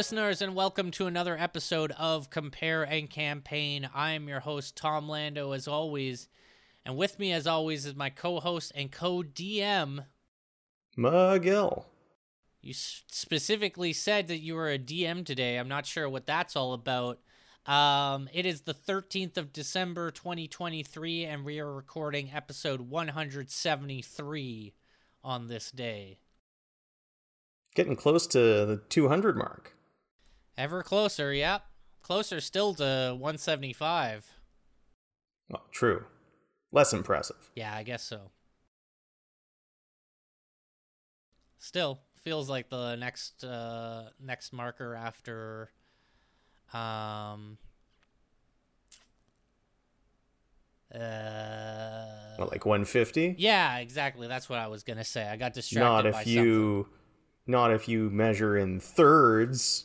listeners, and welcome to another episode of Compare and Campaign. I am your host, Tom Lando, as always, and with me, as always, is my co-host and co-DM, Miguel. You specifically said that you were a DM today. I'm not sure what that's all about. It is the 13th of December, 2023, and we are recording episode 173 on this day. Getting close to the 200 mark. Ever closer, yep. Closer still to 175. Oh, true. Less impressive. Yeah, I guess so. Still, feels like the next marker after... like 150? Yeah, exactly. That's what I was going to say. I got distracted by something. Not if you measure in thirds.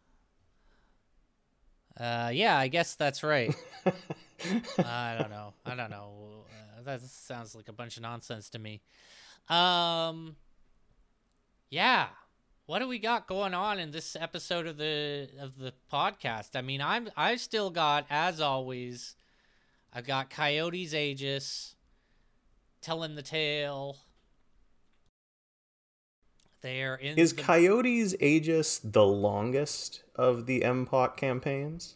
Yeah, I guess that's right. I don't know. That sounds like a bunch of nonsense to me. Yeah. What do we got going on in this episode of the podcast? I mean, I've still got, as always, I've got Coyotes Aegis telling the tale. Is Coyotes Aegis the longest of the MPOC campaigns?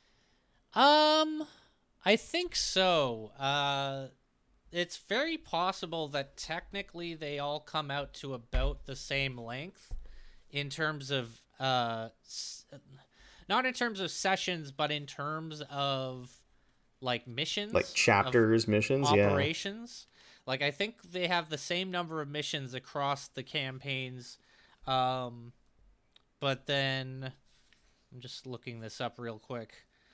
I think so. It's very possible that technically they all come out to about the same length in terms of not in terms of sessions, but in terms of like missions, like chapters, missions, operations. Yeah. Like, I think they have the same number of missions across the campaigns, but then I'm just looking this up real quick.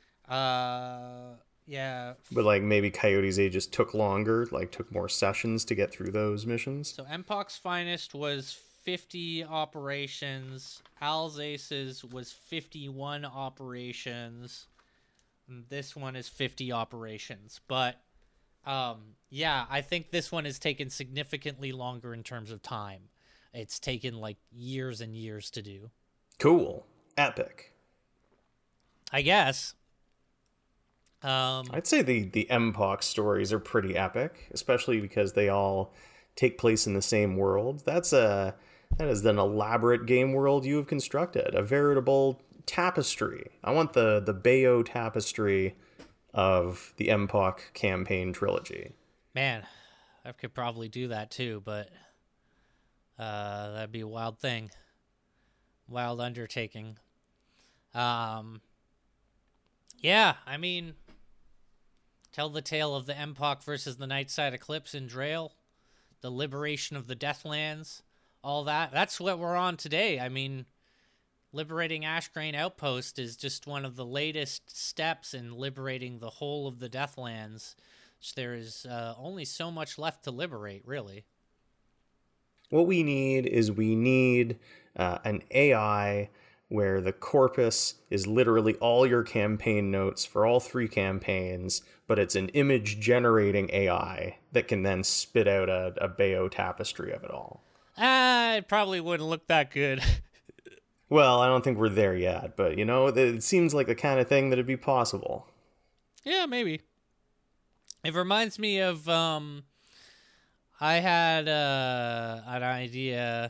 Yeah. But like maybe Coyotes Aegis took longer, like took more sessions to get through those missions. So MPOC's Finest was 50 operations. Alsace's was 51 operations. And this one is 50 operations, but yeah, I think this one has taken significantly longer in terms of time. It's taken like years and years to do. Cool. Epic. I guess. I'd say the MPOC stories are pretty epic, especially because they all take place in the same world. That is an elaborate game world you have constructed, a veritable tapestry. I want the Bayo tapestry of the MPOC campaign trilogy. Man, I could probably do that too, but that'd be a wild thing. Wild undertaking. Yeah, I mean, tell the tale of the MPOC versus the Nightside Eclipse in Drael, the liberation of the Deathlands, all that. That's what we're on today. I mean, liberating Ashgrain Outpost is just one of the latest steps in liberating the whole of the Deathlands. There is only so much left to liberate, really. What we need is an AI where the corpus is literally all your campaign notes for all 3 campaigns, but it's an image-generating AI that can then spit out a Bayo tapestry of it all. It probably wouldn't look that good. Well, I don't think we're there yet, but, it seems like the kind of thing that'd be possible. Yeah, maybe. It reminds me of, I had an idea.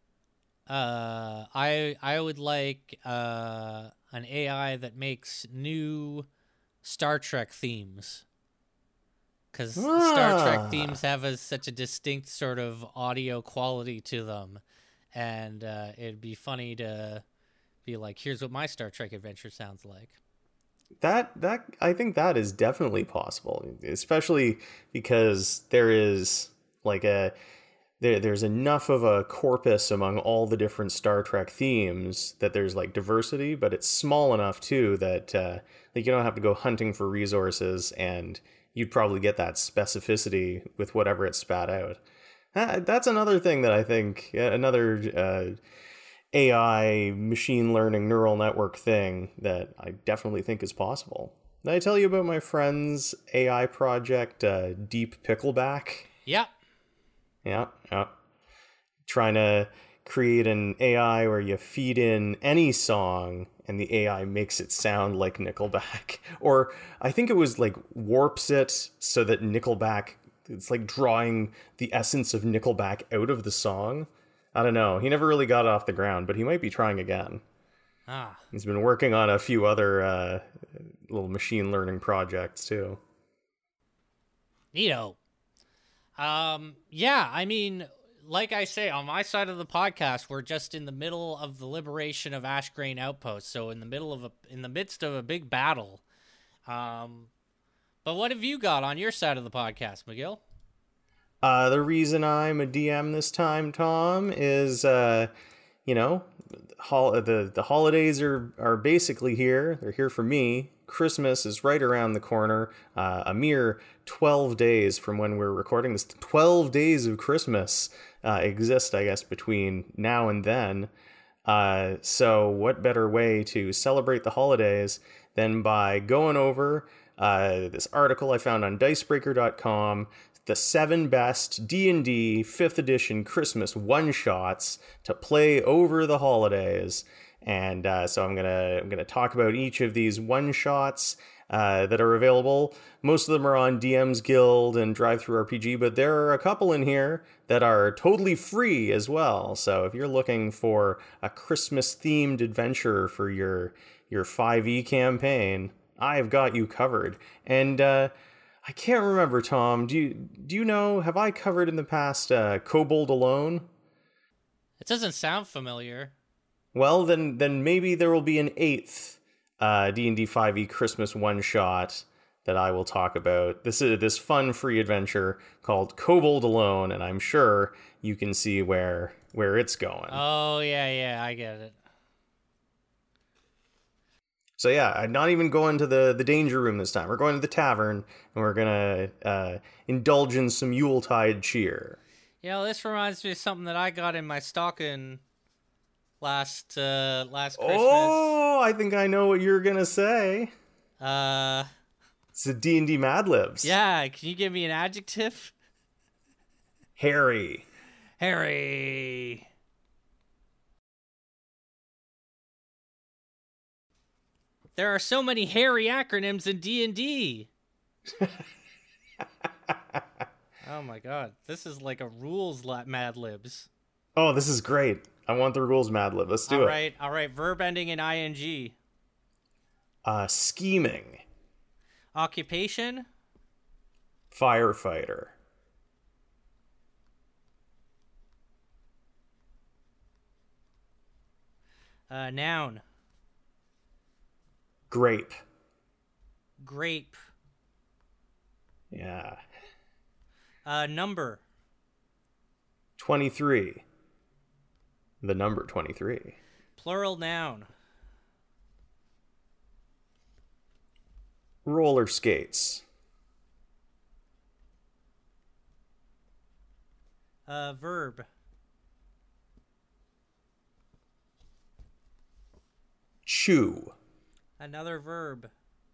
I would like an AI that makes new Star Trek themes. Because Star Trek themes have such a distinct sort of audio quality to them. And it'd be funny to be like, here's what my Star Trek adventure sounds like. That I think that is definitely possible, especially because there is like there's enough of a corpus among all the different Star Trek themes that there's like diversity, but it's small enough too that like you don't have to go hunting for resources, and you'd probably get that specificity with whatever it spat out. That's another thing that I think, another AI machine learning neural network thing that I definitely think is possible. Did I tell you about my friend's AI project, Deep Pickleback? Yep. Yeah. Trying to create an AI where you feed in any song and the AI makes it sound like Nickelback. Or I think it was like warps it so that Nickelback, it's like drawing the essence of Nickelback out of the song. I don't know. He never really got off the ground, but he might be trying again. Ah, He's been working on a few other little machine learning projects too. neato. Yeah, I mean, like I say, on my side of the podcast, we're just in the middle of the liberation of Ash Grain Outpost, so in the midst of a big battle. But what have you got on your side of the podcast, McGill? The reason I'm a DM this time, Tom, is the holidays are basically here. They're here for me. Christmas is right around the corner. A mere 12 days from when we're recording this. 12 days of Christmas exist, I guess, between now and then. So what better way to celebrate the holidays than by going over this article I found on dicebreaker.com, the 7 best D&D 5th edition Christmas one-shots to play over the holidays. And so I'm gonna talk about each of these one-shots that are available. Most of them are on DM's Guild and DriveThruRPG, but there are a couple in here that are totally free as well. So if you're looking for a Christmas-themed adventure for your 5e campaign, I've got you covered. And I can't remember, Tom. Do you know? Have I covered in the past Kobold Alone? It doesn't sound familiar. Well, then maybe there will be an 8th D&D 5e Christmas one shot that I will talk about. This is this fun free adventure called Kobold Alone, and I'm sure you can see where it's going. Oh yeah, I get it. So yeah, I'm not even going to the danger room this time. We're going to the tavern, and we're gonna indulge in some Yuletide cheer. You know, this reminds me of something that I got in my stocking last Christmas. Oh, I think I know what you're gonna say. Uh, It's a D&D Mad Libs. yeah. Can you give me an adjective? Harry. Harry. There are so many hairy acronyms in D&D. Oh my god, this is like a rules Mad Libs. Oh, this is great. I want the rules Mad Lib. Let's do it. All right. Verb ending in ing. Scheming. Occupation. Firefighter. Noun. Grape. Grape. Yeah. Number. 23. The number 23. Plural noun. Roller skates. Verb. Chew. Another verb.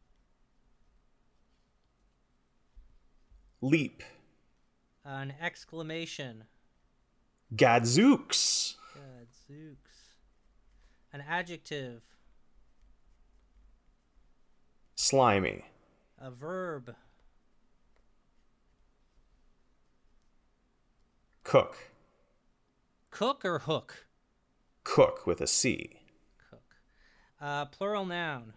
Leap. An exclamation. Gadzooks. Gadzooks. An adjective. Slimy. A verb. Cook. Cook or hook? Cook with a C. Cook. Plural noun.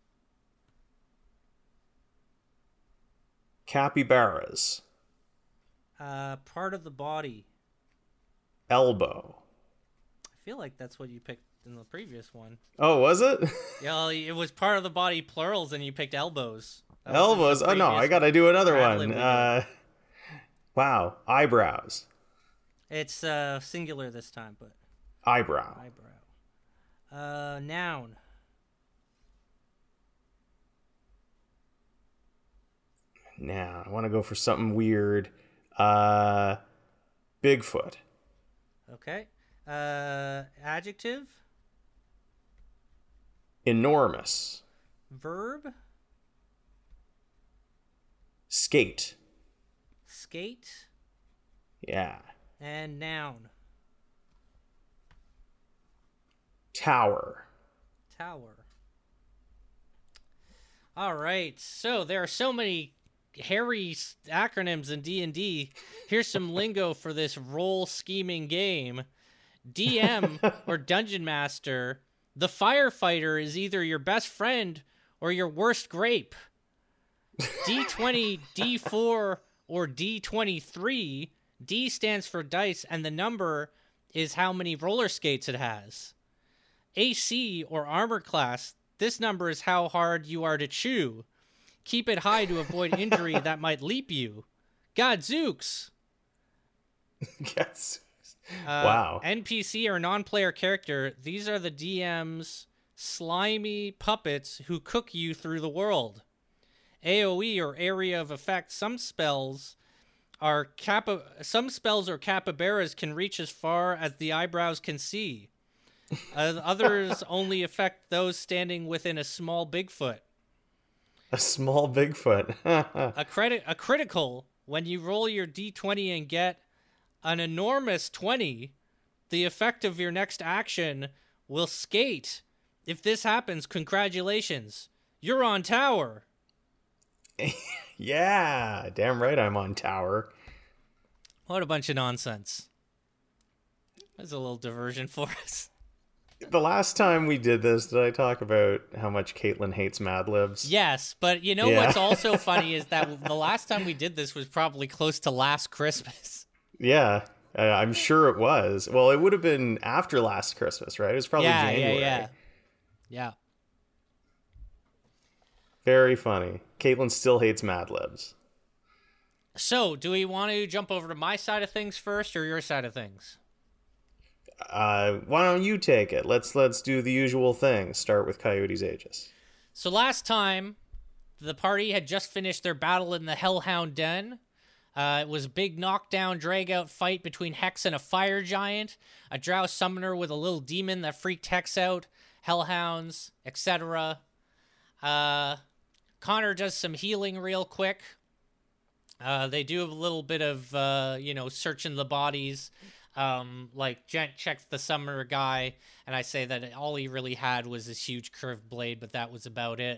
Capybaras. Part of the body. Elbow. I feel like that's what you picked in the previous one. Oh, was it? Yeah, it was part of the body plurals, and you picked elbows. Elbows? Oh, no, I gotta do another one. Lib Wow. Eyebrows. It's singular this time, but... Eyebrow. Noun. Now, I want to go for something weird. Bigfoot. Okay. Adjective. Enormous. Verb. Skate. Skate. Yeah. And noun. Tower. Tower. All right. So there are so many hairy acronyms in D&D. Here's some lingo for this role scheming game. DM or Dungeon Master, the firefighter is either your best friend or your worst grape. D20, D4, or D23. D stands for dice, and the number is how many roller skates it has. AC or armor class, this number is how hard you are to chew. Keep it high to avoid injury that might leap you. Gadzooks! Yes. Wow. NPC or non-player character, these are the DM's slimy puppets who cook you through the world. AoE or area of effect, some spells or capybaras can reach as far as the eyebrows can see. Others only affect those standing within a small Bigfoot. A small Bigfoot. A critical, when you roll your D20 and get an enormous 20, the effect of your next action will skate. If this happens, congratulations. You're on tower. Yeah, damn right I'm on tower. What a bunch of nonsense. That's a little diversion for us. The last time we did this, did I talk about how much Caitlin hates Mad Libs? Yes, but you know what's also funny is that the last time we did this was probably close to last Christmas. Yeah, I'm sure it was. Well, it would have been after last Christmas, right? It was probably January. Yeah. Very funny. Caitlin still hates Mad Libs. So, do we want to jump over to my side of things first or your side of things? Why don't you take it? Let's do the usual thing. Start with Coyote's Aegis. So last time, the party had just finished their battle in the Hellhound Den. It was a big knockdown, drag-out fight between Hex and a fire giant, a drow summoner with a little demon that freaked Hex out, hellhounds, etc. Connor does some healing real quick. They do a little bit of, searching the bodies. Like Gent checks the summoner guy, and I say that all he really had was this huge curved blade, but that was about it.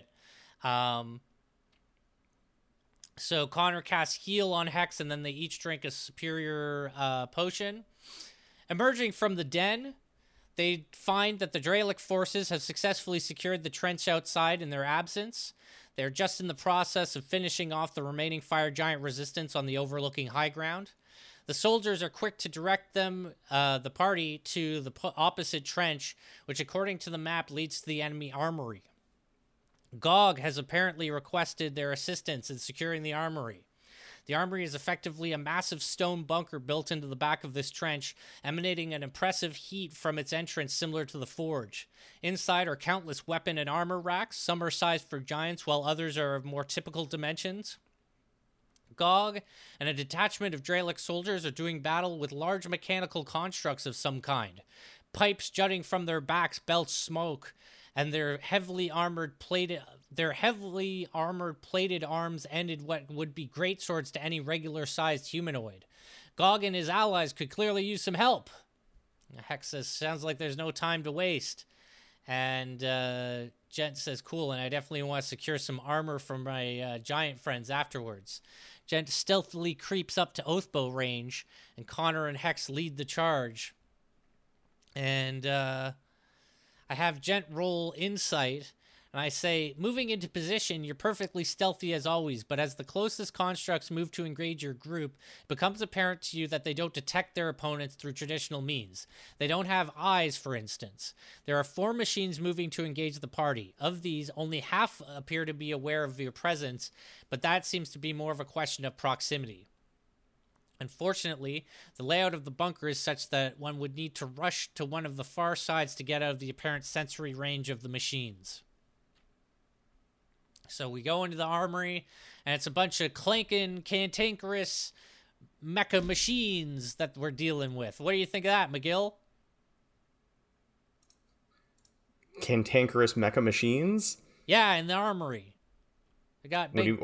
So Connor casts heal on Hex, and then they each drink a superior potion. Emerging from the den, they find that the Dralic forces have successfully secured the trench outside in their absence. They're just in the process of finishing off the remaining fire giant resistance on the overlooking high ground. The soldiers are quick to direct the party, to the opposite trench, which according to the map leads to the enemy armory. Gog has apparently requested their assistance in securing the armory. The armory is effectively a massive stone bunker built into the back of this trench, emanating an impressive heat from its entrance similar to the forge. Inside are countless weapon and armor racks. Some are sized for giants, while others are of more typical dimensions. Gog and a detachment of Dralic soldiers are doing battle with large mechanical constructs of some kind. Pipes jutting from their backs belch smoke, and their heavily armored plated arms ended what would be great swords to any regular-sized humanoid. Gog and his allies could clearly use some help. Hex says, sounds like there's no time to waste. And Gent says, cool, and I definitely want to secure some armor from my giant friends afterwards. Gent stealthily creeps up to Oathbow range, and Connor and Hex lead the charge. And I have Gent roll insight, and I say, moving into position, you're perfectly stealthy as always, but as the closest constructs move to engage your group, it becomes apparent to you that they don't detect their opponents through traditional means. They don't have eyes, for instance. There are 4 machines moving to engage the party. Of these, only half appear to be aware of your presence, but that seems to be more of a question of proximity. Unfortunately, the layout of the bunker is such that one would need to rush to one of the far sides to get out of the apparent sensory range of the machines. So we go into the armory, and it's a bunch of clanking, cantankerous mecha machines that we're dealing with. What do you think of that, McGill? Cantankerous mecha machines? Yeah, in the armory. They got big,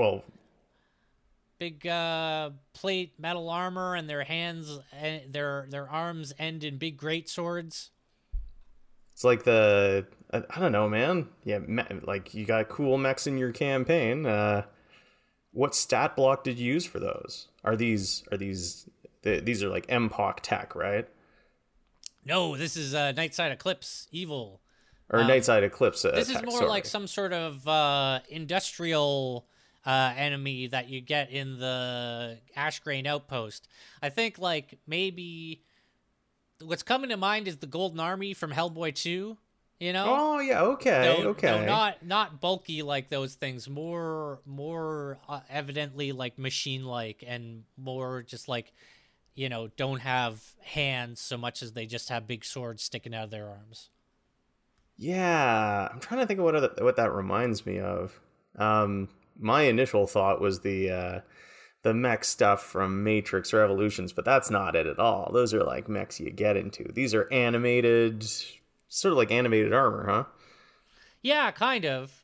plate metal armor, and their hands, their arms end in big great swords. It's like I don't know, man. Yeah, like you got cool mechs in your campaign. What stat block did you use for those? These are like MPOC tech, right? No, this is Nightside Eclipse Evil. Or Nightside Eclipse This is tech, more sorry. like some sort of industrial enemy that you get in the Ashgrain Outpost. I think like maybe what's coming to mind is the Golden Army from Hellboy 2. You know? Oh yeah, okay, okay. No, not bulky like those things. More evidently like machine like, and more just like, you know, don't have hands so much as they just have big swords sticking out of their arms. Yeah, I'm trying to think of what that reminds me of. My initial thought was the mech stuff from Matrix Revolutions, but that's not it at all. Those are like mechs you get into. These are animated, sort of like animated armor, huh? Yeah, kind of.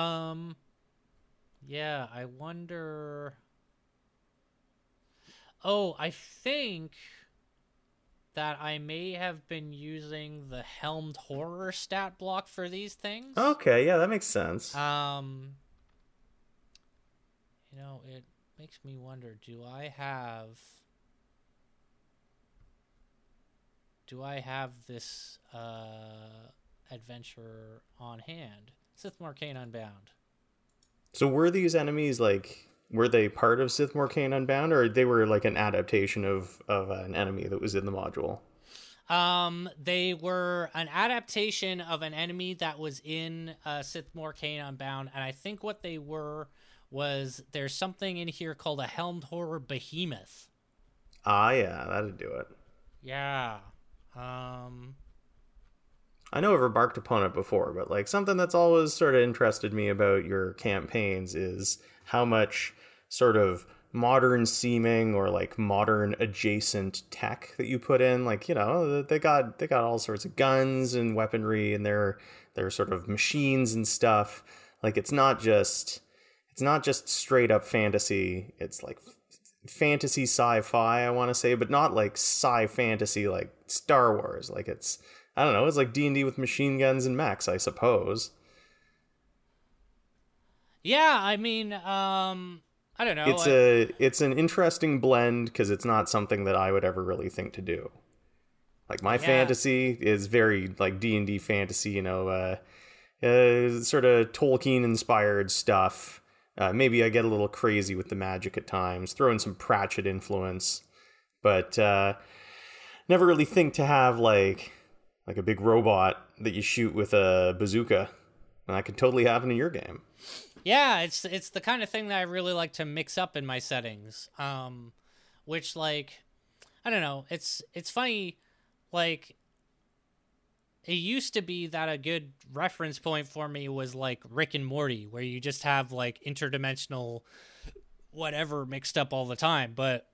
Yeah, I wonder. Oh, I think that I may have been using the Helmed Horror stat block for these things. Okay, yeah, that makes sense. You know, it makes me wonder, do I have this adventure on hand? Sith Morcane Unbound. So were these enemies like, were they part of Sith Morcane Unbound, or they were like an adaptation of an enemy that was in the module? They were an adaptation of an enemy that was in Sith Morcane Unbound, and I think what they were was there's something in here called a Helmed Horror Behemoth. Ah, yeah, that'd do it. Yeah. I know I've remarked upon it before, but like something that's always sort of interested me about your campaigns is how much sort of modern seeming or like modern adjacent tech that you put in. Like, you know, they got all sorts of guns and weaponry, and they're sort of machines and stuff. Like it's not just straight up fantasy. It's like fantasy sci-fi, I want to say, but not like sci-fantasy like Star Wars. Like it's, I don't know, it's like D&D with machine guns and mechs, I suppose. Yeah, I mean, I don't know. It's an interesting blend because it's not something that I would ever really think to do. Like my fantasy is very like D&D fantasy, you know, sort of Tolkien inspired stuff. Maybe I get a little crazy with the magic at times, throw in some Pratchett influence, but never really think to have like a big robot that you shoot with a bazooka. And that could totally happen in your game. Yeah, it's the kind of thing that I really like to mix up in my settings. Which like, I don't know, it's funny, like it used to be that a good reference point for me was like Rick and Morty, where you just have like interdimensional whatever mixed up all the time. But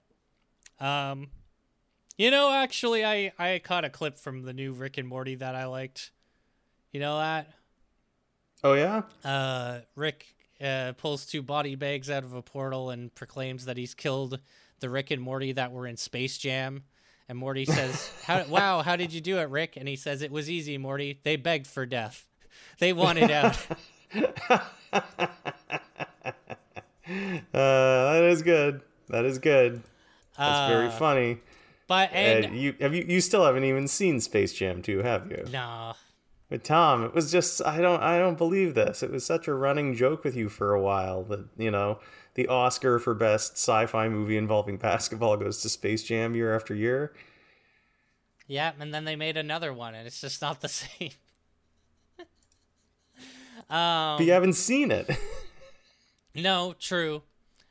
you know, actually I caught a clip from the new Rick and Morty that I liked. You know that? Oh yeah? Rick pulls two body bags out of a portal and proclaims that he's killed the Rick and Morty that were in Space Jam. And Morty says, how did you do it, Rick? And he says, it was easy, Morty. They begged for death. They wanted out. That is good. That is good. That's very funny. But you still haven't even seen Space Jam 2, have you? No. But Tom, it was just I don't believe this. It was such a running joke with you for a while that, you know, the Oscar for best sci-fi movie involving basketball goes to Space Jam year after year. Yeah, and then they made another one, and it's just not the same. But you haven't seen it. No, true.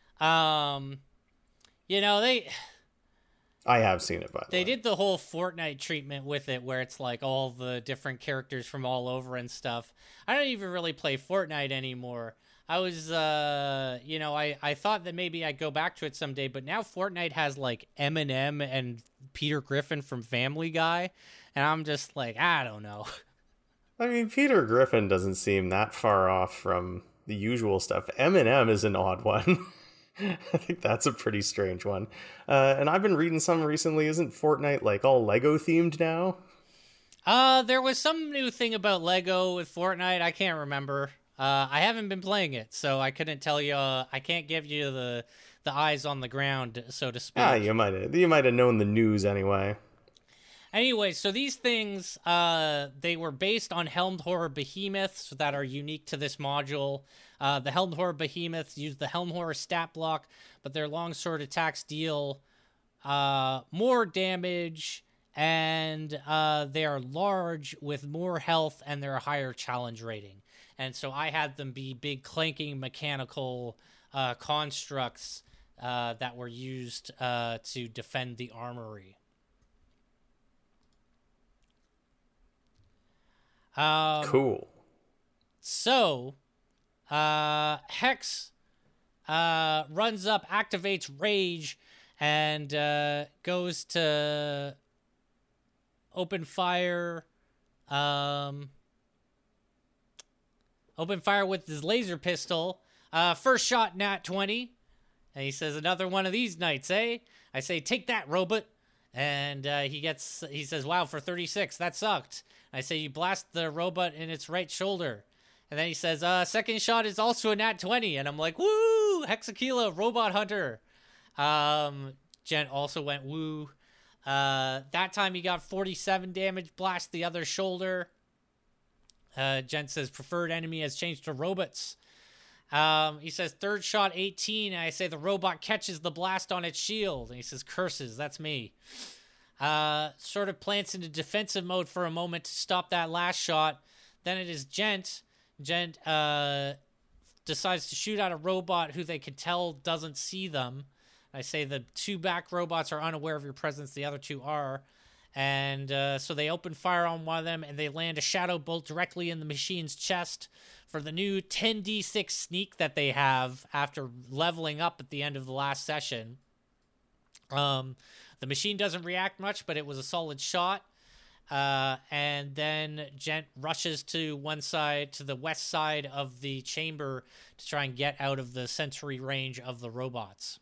You know, I have seen it, by the way. They did the whole Fortnite treatment with it, where it's like all the different characters from all over and stuff. I don't even really play Fortnite anymore. I was, you know, I thought that maybe I'd go back to it someday, but now Fortnite has like Eminem and Peter Griffin from Family Guy, and I'm just like, I don't know. I mean, Peter Griffin doesn't seem that far off from the usual stuff. Eminem is an odd one. I think that's a pretty strange one. And I've been reading some recently. Isn't Fortnite like all Lego themed now? There was some new thing about Lego with Fortnite. I can't remember. I haven't been playing it, so I couldn't tell you. I can't give you the eyes on the ground, so to speak. You might have known the news anyway. Anyway, so these things, they were based on Helmed Horror behemoths that are unique to this module. The Helmed Horror behemoths use the Helmed Horror stat block, but their longsword attacks deal more damage, and they are large with more health, and they're a higher challenge rating. And so I had them be big clanking mechanical constructs that were used to defend the armory. Cool. So, Hex runs up, activates Rage, and goes to open fire. Open fire with his laser pistol. First shot, nat 20. And he says, another one of these nights, eh? I say, take that, robot. And he says, wow, for 36, that sucked. I say, you blast the robot in its right shoulder. And then he says, second shot is also a nat 20. And I'm like, woo, Hexakila, robot hunter. Gent also went woo. That time he got 47 damage, blast the other shoulder. Gent says, preferred enemy has changed to robots. He says, third shot, 18. And I say, the robot catches the blast on its shield. And he says, curses, that's me. Sort of plants into defensive mode for a moment to stop that last shot. Then it is Gent. Gent decides to shoot at a robot who they can tell doesn't see them. I say the two back robots are unaware of your presence. The other two are. And so they open fire on one of them, and they land a shadow bolt directly in the machine's chest for the new 10d6 sneak that they have after leveling up at the end of the last session. The machine doesn't react much, but it was a solid shot. And then Gent rushes to one side, to the west side of the chamber to try and get out of the sensory range of the robots.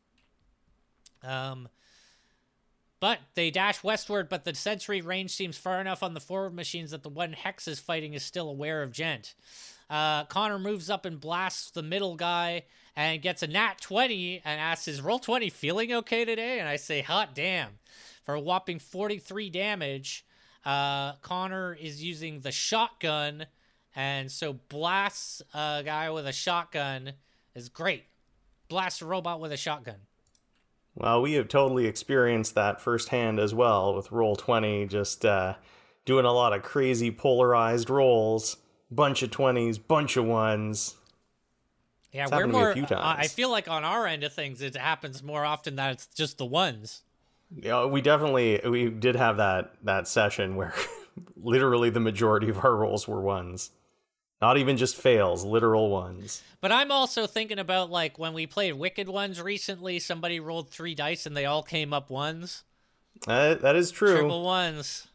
But they dash westward, but the sensory range seems far enough on the forward machines that the one Hex is fighting is still aware of Gent. Connor moves up and blasts the middle guy and gets a nat 20 and asks, is roll 20 feeling okay today? And I say, hot damn. For a whopping 43 damage, Connor is using the shotgun, and so blasts a guy with a shotgun is great. Blasts a robot with a shotgun. Well, we have totally experienced that firsthand as well with Roll20, just doing a lot of crazy polarized rolls, bunch of 20s, bunch of 1s. Yeah, we're more. A few times. I feel like on our end of things, it happens more often that it's just the 1s. Yeah, we did have that session where literally the majority of our rolls were 1s. Not even just fails, literal 1s. But I'm also thinking about, like, when we played Wicked Ones recently, somebody rolled 3 dice and they all came up 1s. That is true. Triple 1s.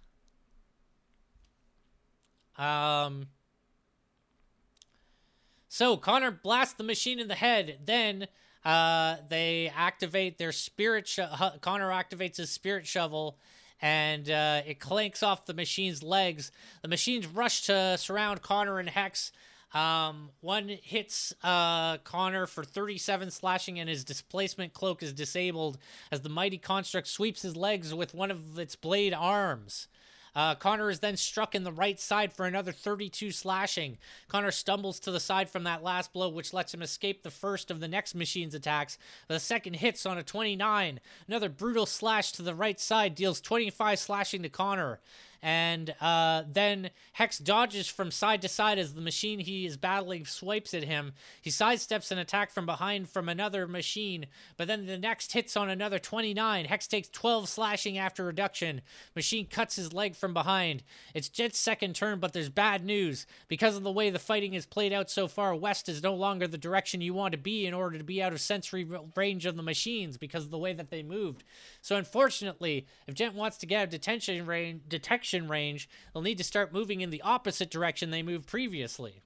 So Connor blasts the machine in the head. Then they activate their spirit. Connor activates his spirit shovel, and it clanks off the machine's legs. The machines rush to surround Connor and Hex. One hits Connor for 37 slashing, and his displacement cloak is disabled as the mighty construct sweeps his legs with one of its blade arms. Connor is then struck in the right side for another 32 slashing. Connor stumbles to the side from that last blow, which lets him escape the first of the next machine's attacks. The second hits on a 29. Another brutal slash to the right side deals 25 slashing to Connor. And then Hex dodges from side to side as the machine he is battling swipes at him. He sidesteps an attack from behind from another machine, but then the next hits on another 29. Hex takes 12 slashing after reduction. Machine cuts his leg from behind. It's Jet's second turn, but there's bad news. Because of the way the fighting is played out so far, west is no longer the direction you want to be in order to be out of sensory range of the machines because of the way that they moved. So unfortunately, if Jet wants to get out of detection range, they'll need to start moving in the opposite direction they moved previously.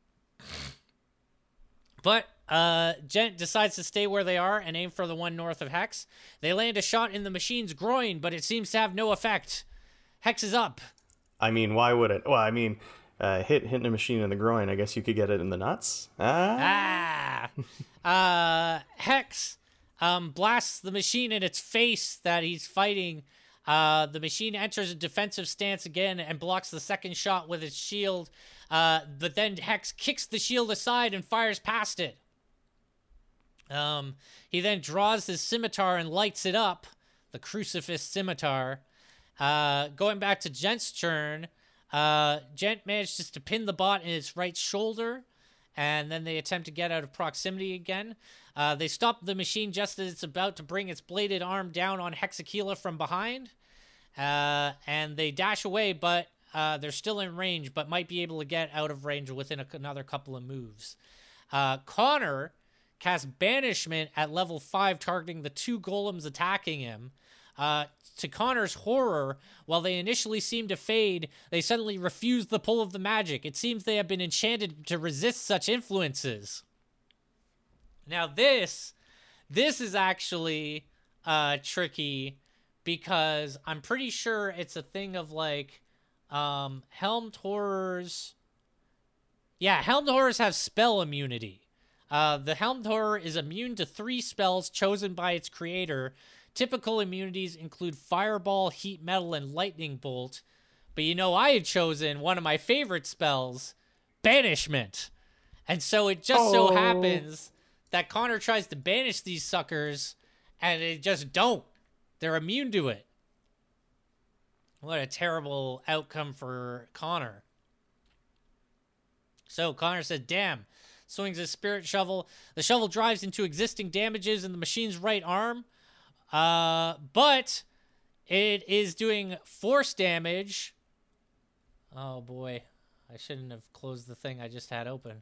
But Gent decides to stay where they are and aim for the one north of Hex. They land a shot in the machine's groin, but it seems to have no effect. Hex is up. I mean, why would it? Well, I mean, hitting a machine in the groin. I guess you could get it in the nuts. Hex blasts the machine in its face that he's fighting. The machine enters a defensive stance again and blocks the second shot with its shield. But then Hex kicks the shield aside and fires past it. He then draws his scimitar and lights it up, the Crucifix Scimitar. Going back to Gent's turn, Gent manages to pin the bot in its right shoulder, and then they attempt to get out of proximity again. They stop the machine just as it's about to bring its bladed arm down on Hexakila from behind, and they dash away, but they're still in range, but might be able to get out of range within another couple of moves. Connor casts Banishment at level 5, targeting the 2 golems attacking him. To Connor's horror, while they initially seem to fade, they suddenly refuse the pull of the magic. It seems they have been enchanted to resist such influences. Now this is actually tricky, because I'm pretty sure it's a thing of like Helmed Horrors. Yeah, Helmed Horrors have spell immunity. The Helmed Horror is immune to 3 spells chosen by its creator. Typical immunities include Fireball, Heat Metal, and Lightning Bolt. But you know, I had chosen one of my favorite spells, Banishment. And so it just so happens that Connor tries to banish these suckers, and they just don't. They're immune to it. What a terrible outcome for Connor. So Connor said, damn. Swings his Spirit Shovel. The shovel drives into existing damages in the machine's right arm. But it is doing force damage. Oh boy. I shouldn't have closed the thing I just had open.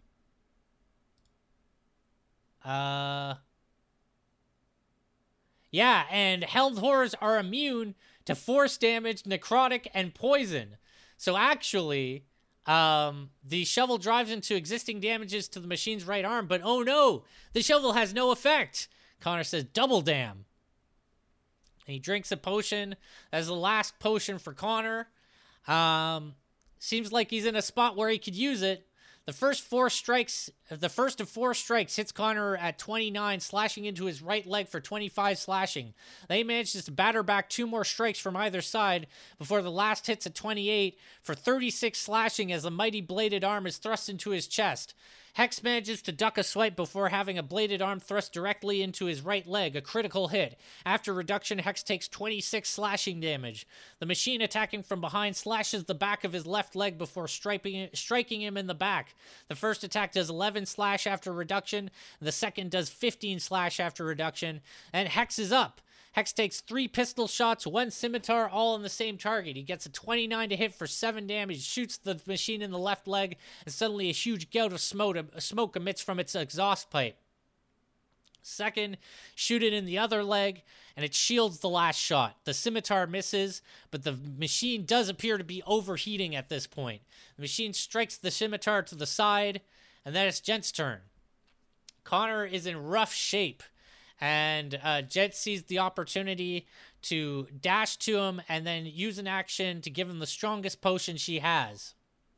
Yeah, and Helmed Horrors are immune to force damage, necrotic, and poison. So actually, the shovel drives into existing damages to the machine's right arm, but oh no, the shovel has no effect. Connor says, double damn. He drinks a potion. That's the last potion for Connor. Seems like he's in a spot where he could use it. The first of 4 strikes hits Connor at 29, slashing into his right leg for 25 slashing. Then he manages to batter back 2 more strikes from either side before the last hits at 28 for 36 slashing as the mighty bladed arm is thrust into his chest. Hex manages to duck a swipe before having a bladed arm thrust directly into his right leg, a critical hit. After reduction, Hex takes 26 slashing damage. The machine attacking from behind slashes the back of his left leg before striking him in the back. The first attack does 11 slash after reduction, the second does 15 slash after reduction, and Hex is up. Hex takes 3 pistol shots, 1 scimitar, all on the same target. He gets a 29 to hit for 7 damage, shoots the machine in the left leg, and suddenly a huge gout of smoke emits from its exhaust pipe. Second, shoot it in the other leg, and it shields the last shot. The scimitar misses, but the machine does appear to be overheating at this point. The machine strikes the scimitar to the side, and then it's Gent's turn. Connor is in rough shape. And Gent sees the opportunity to dash to him and then use an action to give him the strongest potion she has.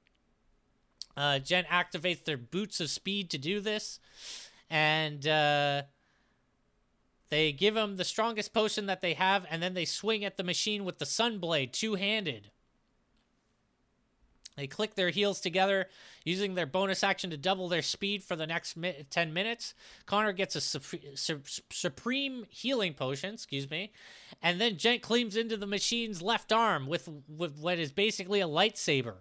Gent activates their Boots of Speed to do this. And they give him the strongest potion that they have, and then they swing at the machine with the Sunblade, 2-handed. They click their heels together, using their bonus action to double their speed for the next 10 minutes. Connor gets a supreme healing potion, and then Gent cleaves into the machine's left arm with what is basically a lightsaber.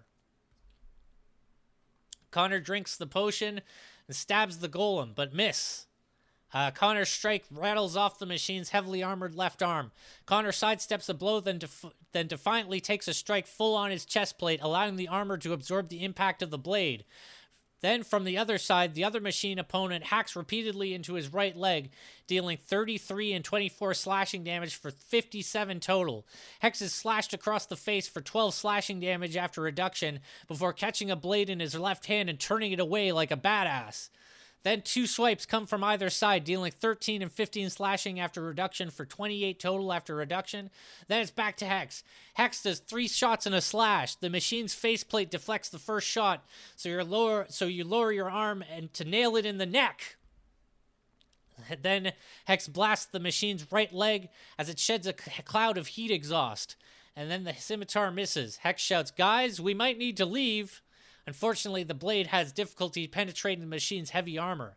Connor drinks the potion and stabs the golem, but miss. Connor's strike rattles off the machine's heavily armored left arm. Connor sidesteps a blow, then defiantly takes a strike full on his chest plate, allowing the armor to absorb the impact of the blade. Then, from the other side, the other machine opponent hacks repeatedly into his right leg, dealing 33 and 24 slashing damage for 57 total. Hex is slashed across the face for 12 slashing damage after reduction, before catching a blade in his left hand and turning it away like a badass. Then 2 swipes come from either side, dealing 13 and 15 slashing after reduction for 28 total after reduction. Then it's back to Hex. Hex does 3 shots and a slash. The machine's faceplate deflects the first shot, so you lower your arm and to nail it in the neck. Then Hex blasts the machine's right leg as it sheds a cloud of heat exhaust. And then the scimitar misses. Hex shouts, "Guys, we might need to leave." Unfortunately, the blade has difficulty penetrating the machine's heavy armor.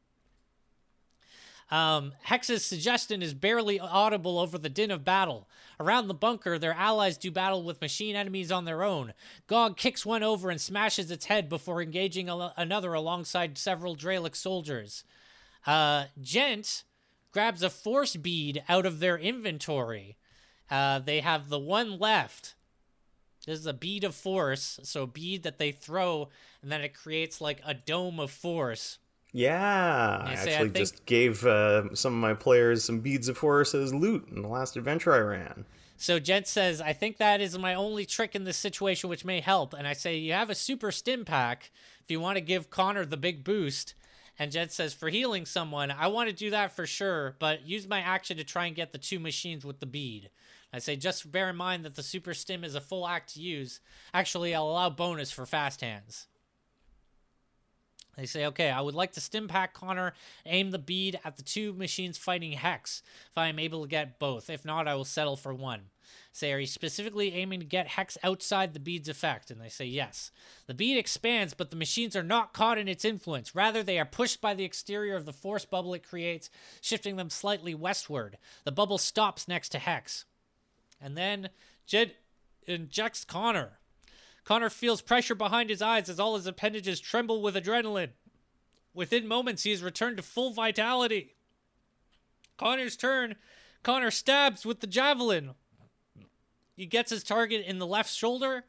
Hex's suggestion is barely audible over the din of battle. Around the bunker, their allies do battle with machine enemies on their own. Gog kicks one over and smashes its head before engaging another alongside several Dralic soldiers. Gent grabs a force bead out of their inventory. They have the one left. This is a bead of force, so a bead that they throw, and then it creates like a dome of force. Yeah, I actually just gave some of my players some beads of force as loot in the last adventure I ran. So Gent says, "I think that is my only trick in this situation which may help." And I say, "You have a super stim pack if you want to give Connor the big boost." And Gent says, "For healing someone, I want to do that for sure, but use my action to try and get the 2 machines with the bead." I say, "Just bear in mind that the super stim is a full act to use. Actually, I'll allow bonus for fast hands." They say, "Okay, I would like to stim pack Connor, aim the bead at the 2 machines fighting Hex, if I am able to get both. If not, I will settle for one." Say, "Are you specifically aiming to get Hex outside the bead's effect?" And they say, "Yes." The bead expands, but the machines are not caught in its influence. Rather, they are pushed by the exterior of the force bubble it creates, shifting them slightly westward. The bubble stops next to Hex. And then Jed injects Connor. Connor feels pressure behind his eyes as all his appendages tremble with adrenaline. Within moments, he is returned to full vitality. Connor's turn. Connor stabs with the javelin. He gets his target in the left shoulder.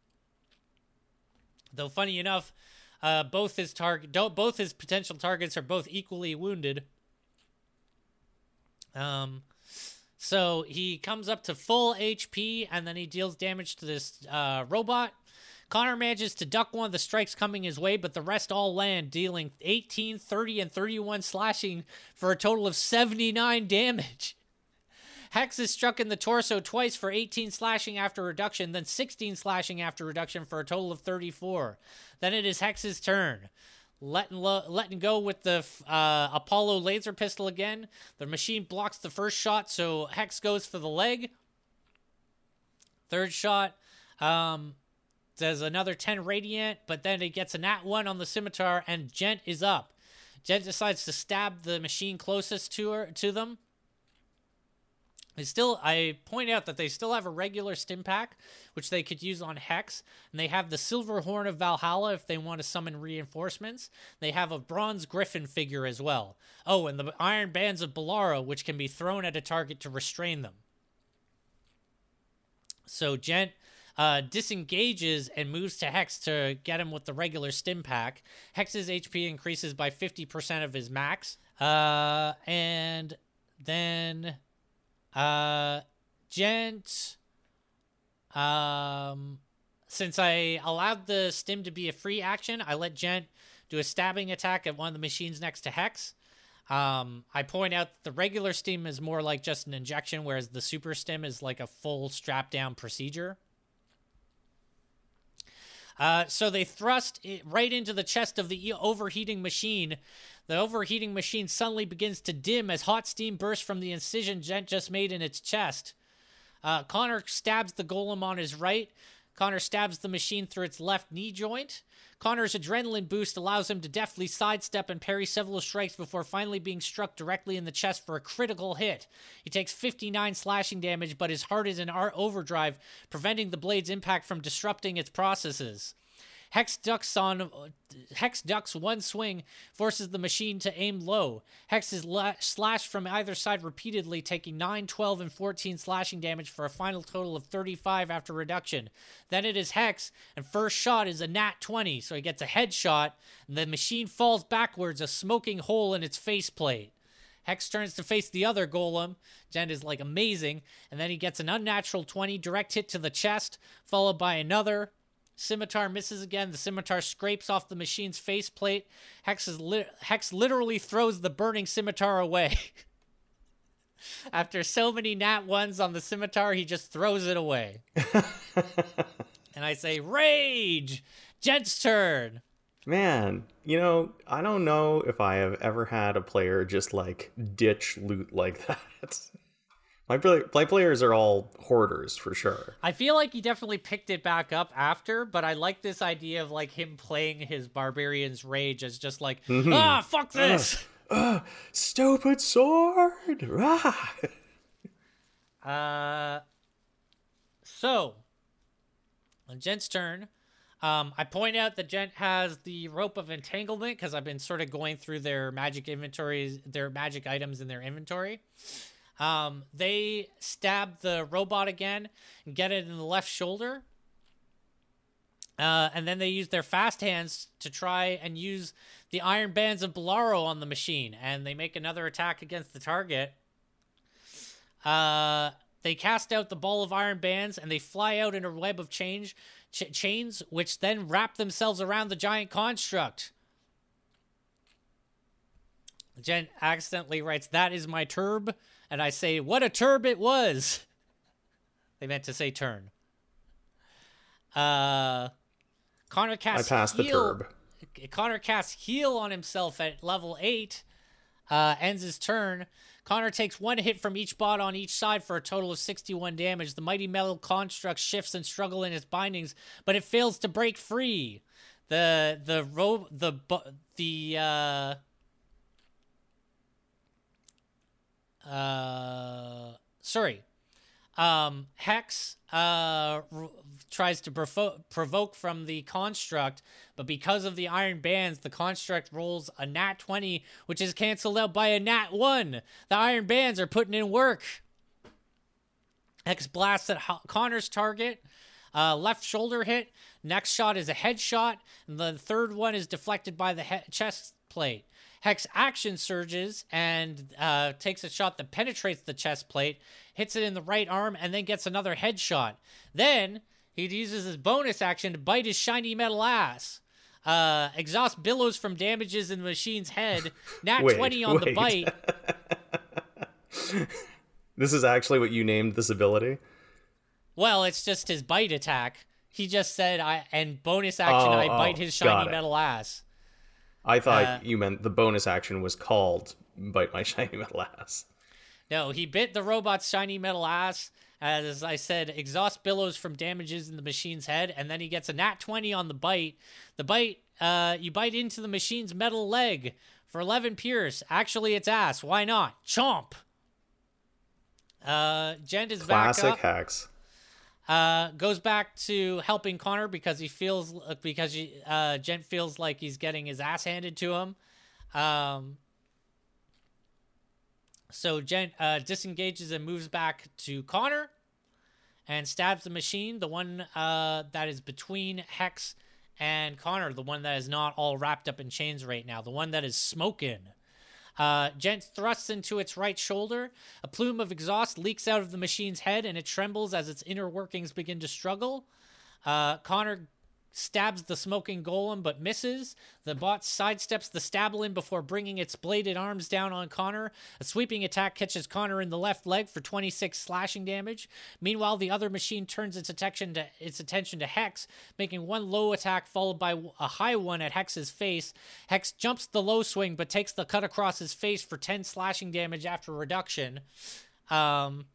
Though funny enough, both his potential targets are both equally wounded. So he comes up to full HP, and then he deals damage to this robot. Connor manages to duck one of the strikes coming his way, but the rest all land, dealing 18, 30, and 31 slashing for a total of 79 damage. Hex is struck in the torso twice for 18 slashing after reduction, then 16 slashing after reduction for a total of 34. Then it is Hex's turn. Letting go with the Apollo laser pistol again. The machine blocks the first shot, so Hex goes for the leg. Third shot does another 10 radiant, but then it gets a nat 1 on the scimitar, and Gent is up. Gent decides to stab the machine closest to them. I point out that they still have a regular stim pack, which they could use on Hex, and they have the Silver Horn of Valhalla if they want to summon reinforcements. They have a Bronze Griffin figure as well. Oh, and the Iron Bands of Balara, which can be thrown at a target to restrain them. So Gent disengages and moves to Hex to get him with the regular stim pack. Hex's HP increases by 50% of his max. And then Gent, since I allowed the stim to be a free action, I let Gent do a stabbing attack at one of the machines next to Hex. I point out that the regular stim is more like just an injection, whereas the super stim is like a full strap down procedure. So they thrust it right into the chest of the overheating machine. The overheating machine suddenly begins to dim as hot steam bursts from the incision Gent just made in its chest. Connor stabs the golem on his right. Connor stabs the machine through its left knee joint. Connor's adrenaline boost allows him to deftly sidestep and parry several strikes before finally being struck directly in the chest for a critical hit. He takes 59 slashing damage, but his heart is in overdrive, preventing the blade's impact from disrupting its processes. Hex ducks one swing, forces the machine to aim low. Hex is slashed from either side repeatedly, taking 9, 12, and 14 slashing damage for a final total of 35 after reduction. Then it is Hex, and first shot is a nat 20, so he gets a headshot, and the machine falls backwards, a smoking hole in its faceplate. Hex turns to face the other golem. Gent is like amazing, and then he gets an unnatural 20, direct hit to the chest, followed by another Scimitar misses again. The scimitar scrapes off the machine's faceplate. Hex literally throws the burning scimitar away. After so many nat ones on the scimitar, he just throws it away. And I say, rage! Gent's turn! Man, you know, I don't know if I have ever had a player just, like, ditch loot like that. My players are all hoarders, for sure. I feel like he definitely picked it back up after, but I like this idea of, like, him playing his Barbarian's Rage as just like, fuck this! Stupid sword! So, on Gent's turn, I point out that Gent has the Rope of Entanglement because I've been sort of going through their magic inventories, their magic items in their inventory. They stab the robot again and get it in the left shoulder. And then they use their fast hands to try and use the Iron Bands of Bolaro on the machine. And they make another attack against the target. They cast out the ball of Iron Bands and they fly out in a web of chains, which then wrap themselves around the giant construct. Jen accidentally writes, "That is my turb." And I say, "What a turb it was." They meant to say turn. Connor casts I passed the turb. Connor casts heal on himself at level 8. Ends his turn. Connor takes one hit from each bot on each side for a total of 61 damage. The mighty metal construct shifts and struggles in its bindings, but it fails to break free. Hex tries to provoke from the construct, but because of the Iron Bands, the construct rolls a nat 20, which is canceled out by a nat 1. The Iron Bands are putting in work. Hex blasts at Connor's target. Left shoulder hit. Next shot is a headshot. And the third one is deflected by the chest plate. Hex action surges and takes a shot that penetrates the chest plate, hits it in the right arm, and then gets another headshot. Then he uses his bonus action to bite his shiny metal ass. Exhaust billows from damages in the machine's head. Nat 20 on the bite. This is actually what you named this ability? Well, it's just his bite attack. He just said, and bonus action, I bite his shiny metal ass. I thought you meant the bonus action was called Bite My Shiny Metal Ass. No, he bit the robot's shiny metal ass. As I said, exhaust billows from damages in the machine's head, and then he gets a nat 20 on the bite. The bite, you bite into the machine's metal leg for 11 pierce. Actually, it's ass. Why not? Chomp! Gent is Classic back up. Hex. Goes back to helping Connor because Gent feels like he's getting his ass handed to him. So Gent disengages and moves back to Connor and stabs the machine, the one that is between Hex and Connor, the one that is not all wrapped up in chains right now, the one that is smoking. Gent thrusts into its right shoulder. A plume of exhaust leaks out of the machine's head, and it trembles as its inner workings begin to struggle. Connor stabs the smoking golem, but misses. The bot sidesteps the stabling before bringing its bladed arms down on Connor. A sweeping attack catches Connor in the left leg for 26 slashing damage. Meanwhile, the other machine turns its attention to Hex, making one low attack followed by a high one at Hex's face. Hex jumps the low swing, but takes the cut across his face for 10 slashing damage after reduction. And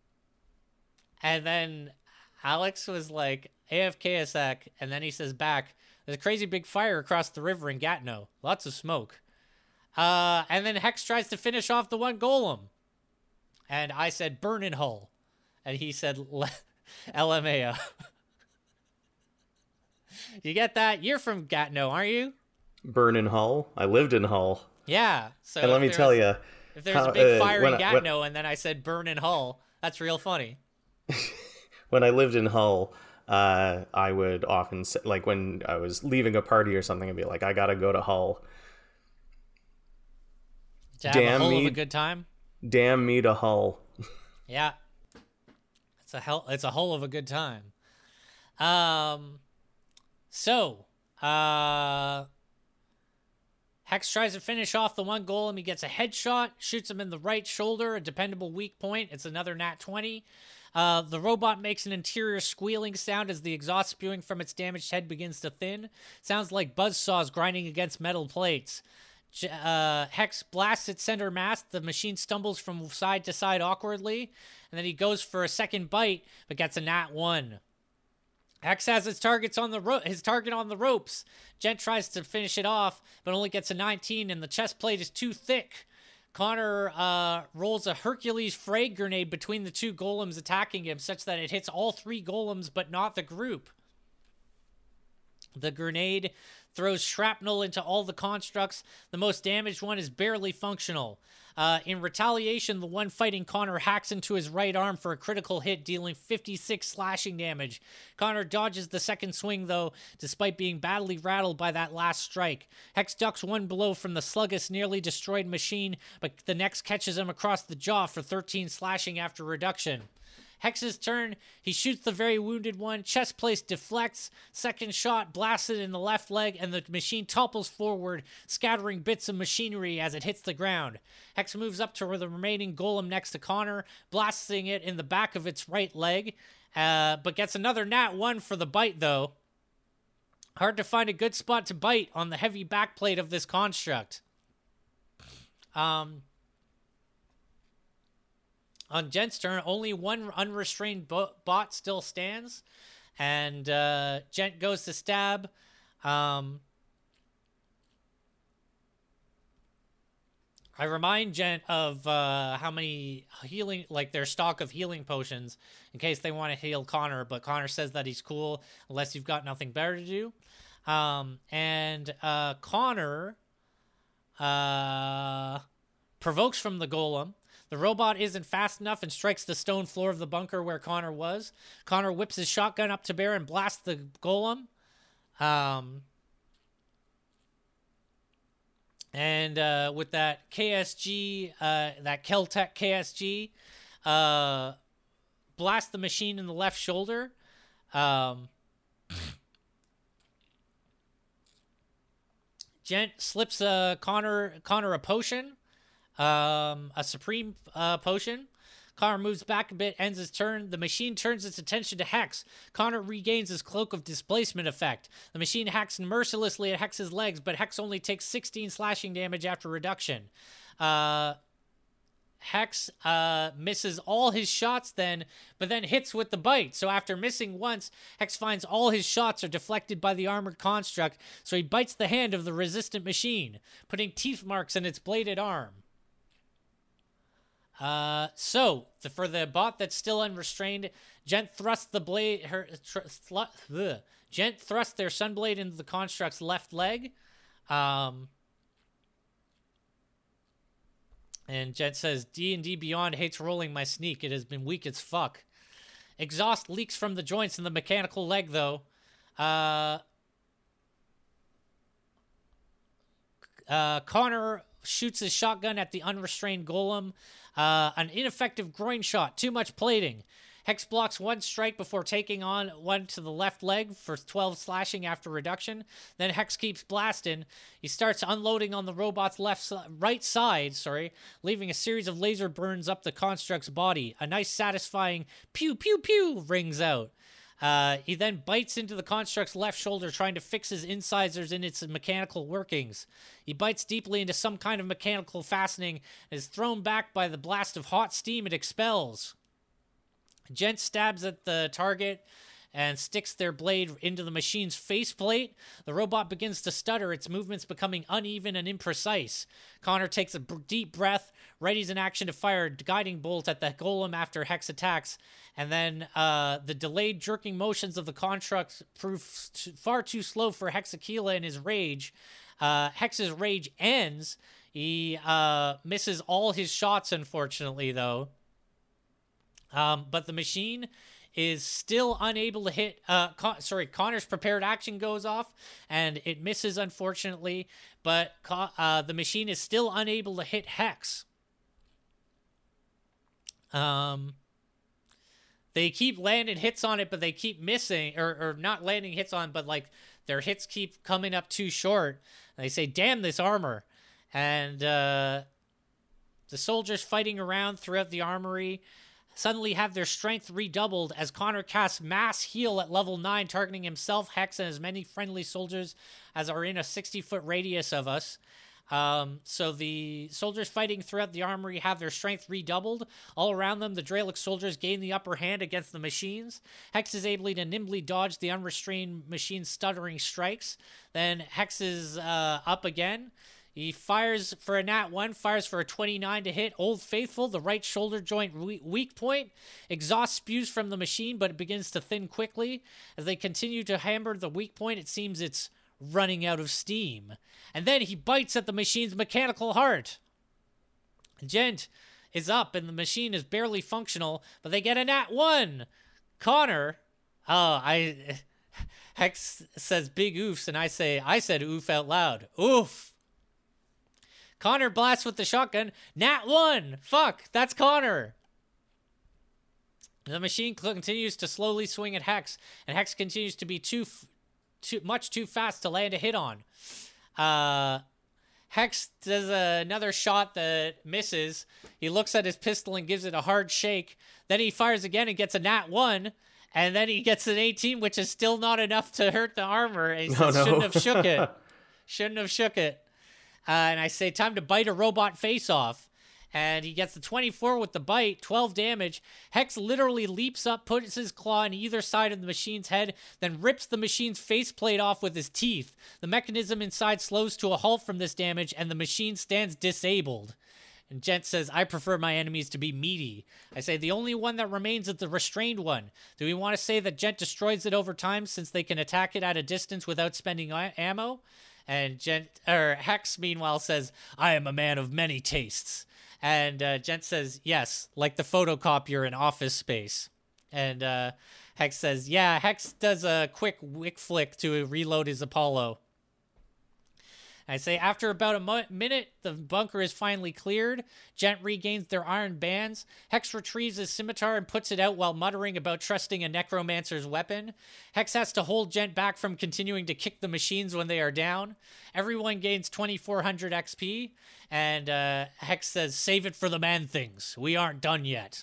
then Alex was like, AFK a sec, and then he says back, "There's a crazy big fire across the river in Gatineau. Lots of smoke." And then Hex tries to finish off the one golem. And I said, "Burn in Hull." And he said, LMAO. You get that? You're from Gatineau, aren't you? Burn in Hull? I lived in Hull. Yeah. So and let me tell you, if there's a big fire in Gatineau and then I said burn in Hull, that's real funny. When I lived in Hull, I would often say, like when I was leaving a party or something, I'd be like, I gotta go to Hull. To have a Hull of a good time? Damn me to Hull. Yeah. It's a hell of a good time. So, Hex tries to finish off the one golem. He gets a headshot, shoots him in the right shoulder, a dependable weak point. It's another nat 20. The robot makes an interior squealing sound as the exhaust spewing from its damaged head begins to thin. Sounds like buzzsaws grinding against metal plates. Hex blasts its center mass. The machine stumbles from side to side awkwardly, and then he goes for a second bite, but gets a nat 1. Hex has his target on the ropes. Gent tries to finish it off, but only gets a 19, and the chest plate is too thick. Connor rolls a Hercules frag grenade between the two golems attacking him, such that it hits all 3 golems, but not the group. The grenade throws shrapnel into all the constructs. The most damaged one is barely functional. In retaliation, the one fighting Connor hacks into his right arm for a critical hit, dealing 56 slashing damage. Connor dodges the second swing, though, despite being badly rattled by that last strike. Hex ducks one blow from the sluggish, nearly destroyed machine, but the next catches him across the jaw for 13 slashing after reduction. Hex's turn. He shoots the very wounded one. Chest plate deflects. Second shot blasted in the left leg, and the machine topples forward, scattering bits of machinery as it hits the ground. Hex moves up to the remaining golem next to Connor, blasting it in the back of its right leg, but gets another nat 1 for the bite, though. Hard to find a good spot to bite on the heavy backplate of this construct. On Gent's turn, only one unrestrained bot still stands, and Gent goes to stab. I remind Gent of how many healing, like their stock of healing potions, in case they want to heal Connor, but Connor says that he's cool unless you've got nothing better to do. Connor provokes from the golem. The robot isn't fast enough and strikes the stone floor of the bunker where Connor was. Connor whips his shotgun up to bear and blasts the golem. With that KSG, that Keltec KSG, blast the machine in the left shoulder. Gent slips Connor a potion. A supreme potion. Connor moves back a bit, ends his turn. The machine turns its attention to Hex. Connor regains his cloak of displacement effect. The machine hacks mercilessly at Hex's legs, but Hex only takes 16 slashing damage after reduction. Hex misses all his shots but then hits with the bite. So after missing once, Hex finds all his shots are deflected by the armored construct, so he bites the hand of the resistant machine, putting teeth marks in its bladed arm. For the bot that's still unrestrained, Gent thrusts the blade. Gent thrusts their sunblade into the construct's left leg. And Gent says, D&D Beyond hates rolling my sneak. It has been weak as fuck. Exhaust leaks from the joints in the mechanical leg, though. Connor shoots his shotgun at the unrestrained golem. An ineffective groin shot. Too much plating. Hex blocks one strike before taking on one to the left leg for 12 slashing after reduction. Then Hex keeps blasting. He starts unloading on the robot's right side, leaving a series of laser burns up the construct's body. A nice satisfying pew pew pew rings out. He then bites into the construct's left shoulder, trying to fix his incisors in its mechanical workings. He bites deeply into some kind of mechanical fastening and is thrown back by the blast of hot steam it expels. Gent stabs at the target and sticks their blade into the machine's faceplate. The robot begins to stutter, its movements becoming uneven and imprecise. Connor takes a deep breath, readies an action to fire a guiding bolt at the golem after Hex attacks, and then the delayed jerking motions of the construct prove far too slow for Hexakila in his rage. Hex's rage ends. He misses all his shots, unfortunately, though. But the machine is still unable to hit. Connor's prepared action goes off, and it misses, unfortunately. But the machine is still unable to hit Hex. They keep landing hits on it, but they keep missing, or not landing hits on, but like their hits keep coming up too short. And they say, damn this armor. And the soldiers fighting around throughout the armory suddenly have their strength redoubled as Connor casts Mass Heal at level 9, targeting himself, Hex, and as many friendly soldiers as are in a 60-foot radius of us. So the soldiers fighting throughout the armory have their strength redoubled. All around them, the Dralic soldiers gain the upper hand against the machines. Hex is able to nimbly dodge the unrestrained machine's stuttering strikes. Then Hex is up again. He fires for a nat 1, fires for a 29 to hit. Old Faithful, the right shoulder joint weak point. Exhaust spews from the machine, but it begins to thin quickly. As they continue to hammer the weak point, it seems it's running out of steam. And then he bites at the machine's mechanical heart. Gent is up, and the machine is barely functional, but they get a nat 1. Connor, Hex says big oofs, and I said oof out loud. Oof. Connor blasts with the shotgun. Nat 1! Fuck, that's Connor! The machine continues to slowly swing at Hex, and Hex continues to be much too fast to land a hit on. Hex does another shot that misses. He looks at his pistol and gives it a hard shake. Then he fires again and gets a nat 1. And then he gets an 18, which is still not enough to hurt the armor. And he says, shouldn't have shook it. Shouldn't have shook it. And I say, time to bite a robot face off. And he gets the 24 with the bite, 12 damage. Hex literally leaps up, puts his claw on either side of the machine's head, then rips the machine's faceplate off with his teeth. The mechanism inside slows to a halt from this damage, and the machine stands disabled. And Gent says, I prefer my enemies to be meaty. I say, the only one that remains is the restrained one. Do we want to say that Gent destroys it over time since they can attack it at a distance without spending ammo? And Hex, meanwhile, says, I am a man of many tastes. And Gent says, yes, like the photocopier in Office Space. And Hex says, yeah, Hex does a quick wick flick to reload his Apollo. I say, after about a minute, the bunker is finally cleared. Gent regains their iron bands. Hex retrieves his scimitar and puts it out while muttering about trusting a necromancer's weapon. Hex has to hold Gent back from continuing to kick the machines when they are down. Everyone gains 2400 XP. And Hex says, save it for the man-things. We aren't done yet.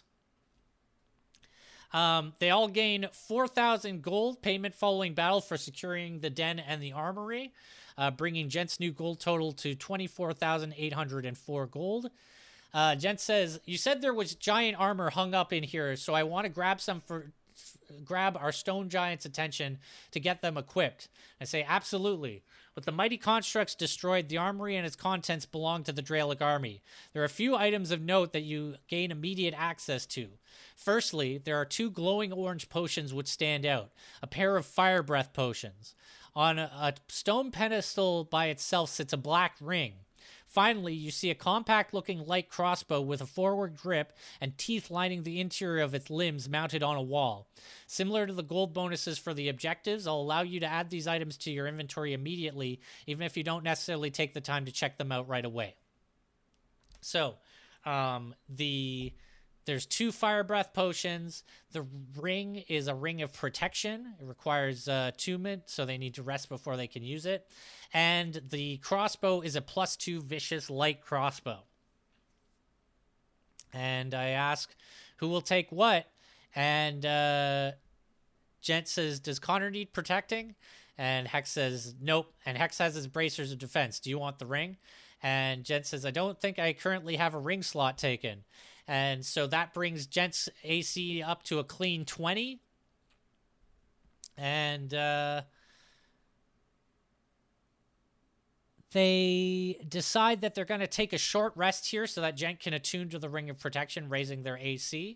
They all gain 4,000 gold payment following battle for securing the den and the armory. Bringing Gent's new gold total to 24,804 gold. Gent says, you said there was giant armor hung up in here, so I want to grab our stone giant's attention to get them equipped. I say, absolutely. With the mighty constructs destroyed, the armory and its contents belong to the Dralic army. There are a few items of note that you gain immediate access to. Firstly, there are 2 glowing orange potions which stand out, a pair of fire breath potions. On a stone pedestal by itself sits a black ring. Finally, you see a compact-looking light crossbow with a forward grip and teeth lining the interior of its limbs mounted on a wall. Similar to the gold bonuses for the objectives, I'll allow you to add these items to your inventory immediately, even if you don't necessarily take the time to check them out right away. So, there's 2 fire breath potions. The ring is a ring of protection. It requires attunement, so they need to rest before they can use it. And the crossbow is a +2 vicious light crossbow. And I ask, who will take what? And Gent says, does Connor need protecting? And Hex says, nope. And Hex has his bracers of defense. Do you want the ring? And Gent says, I don't think I currently have a ring slot taken. And so that brings Gent's AC up to a clean 20. And they decide that they're going to take a short rest here so that Gent can attune to the Ring of Protection, raising their AC.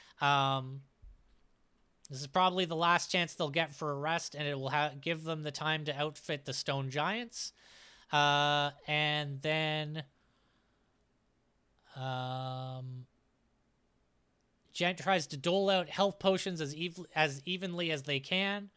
This is probably the last chance they'll get for a rest, and it will give them the time to outfit the Stone Giants. And then Gent tries to dole out health potions as evenly as they can.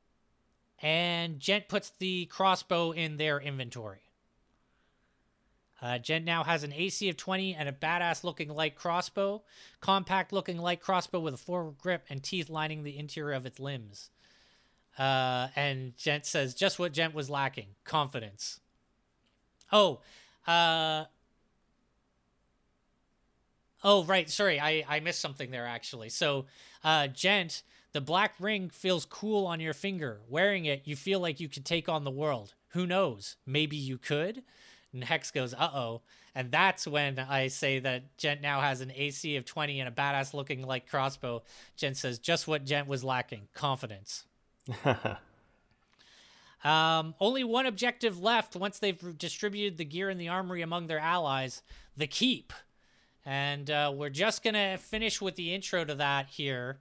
And Gent puts the crossbow in their inventory. Gent now has an AC of 20 and a badass looking light crossbow, compact looking light crossbow with a forward grip and teeth lining the interior of its limbs. And Gent says just what Gent was lacking, confidence. Oh, right. Sorry, I missed something there actually. So, Gent, the black ring feels cool on your finger. Wearing it, you feel like you could take on the world. Who knows? Maybe you could. And Hex goes, uh-oh. And that's when I say that Gent now has an AC of 20 and a badass looking light crossbow. Gent says just what Gent was lacking, confidence. Only one objective left once they've distributed the gear and the armory among their allies, the keep. And we're just going to finish with the intro to that here.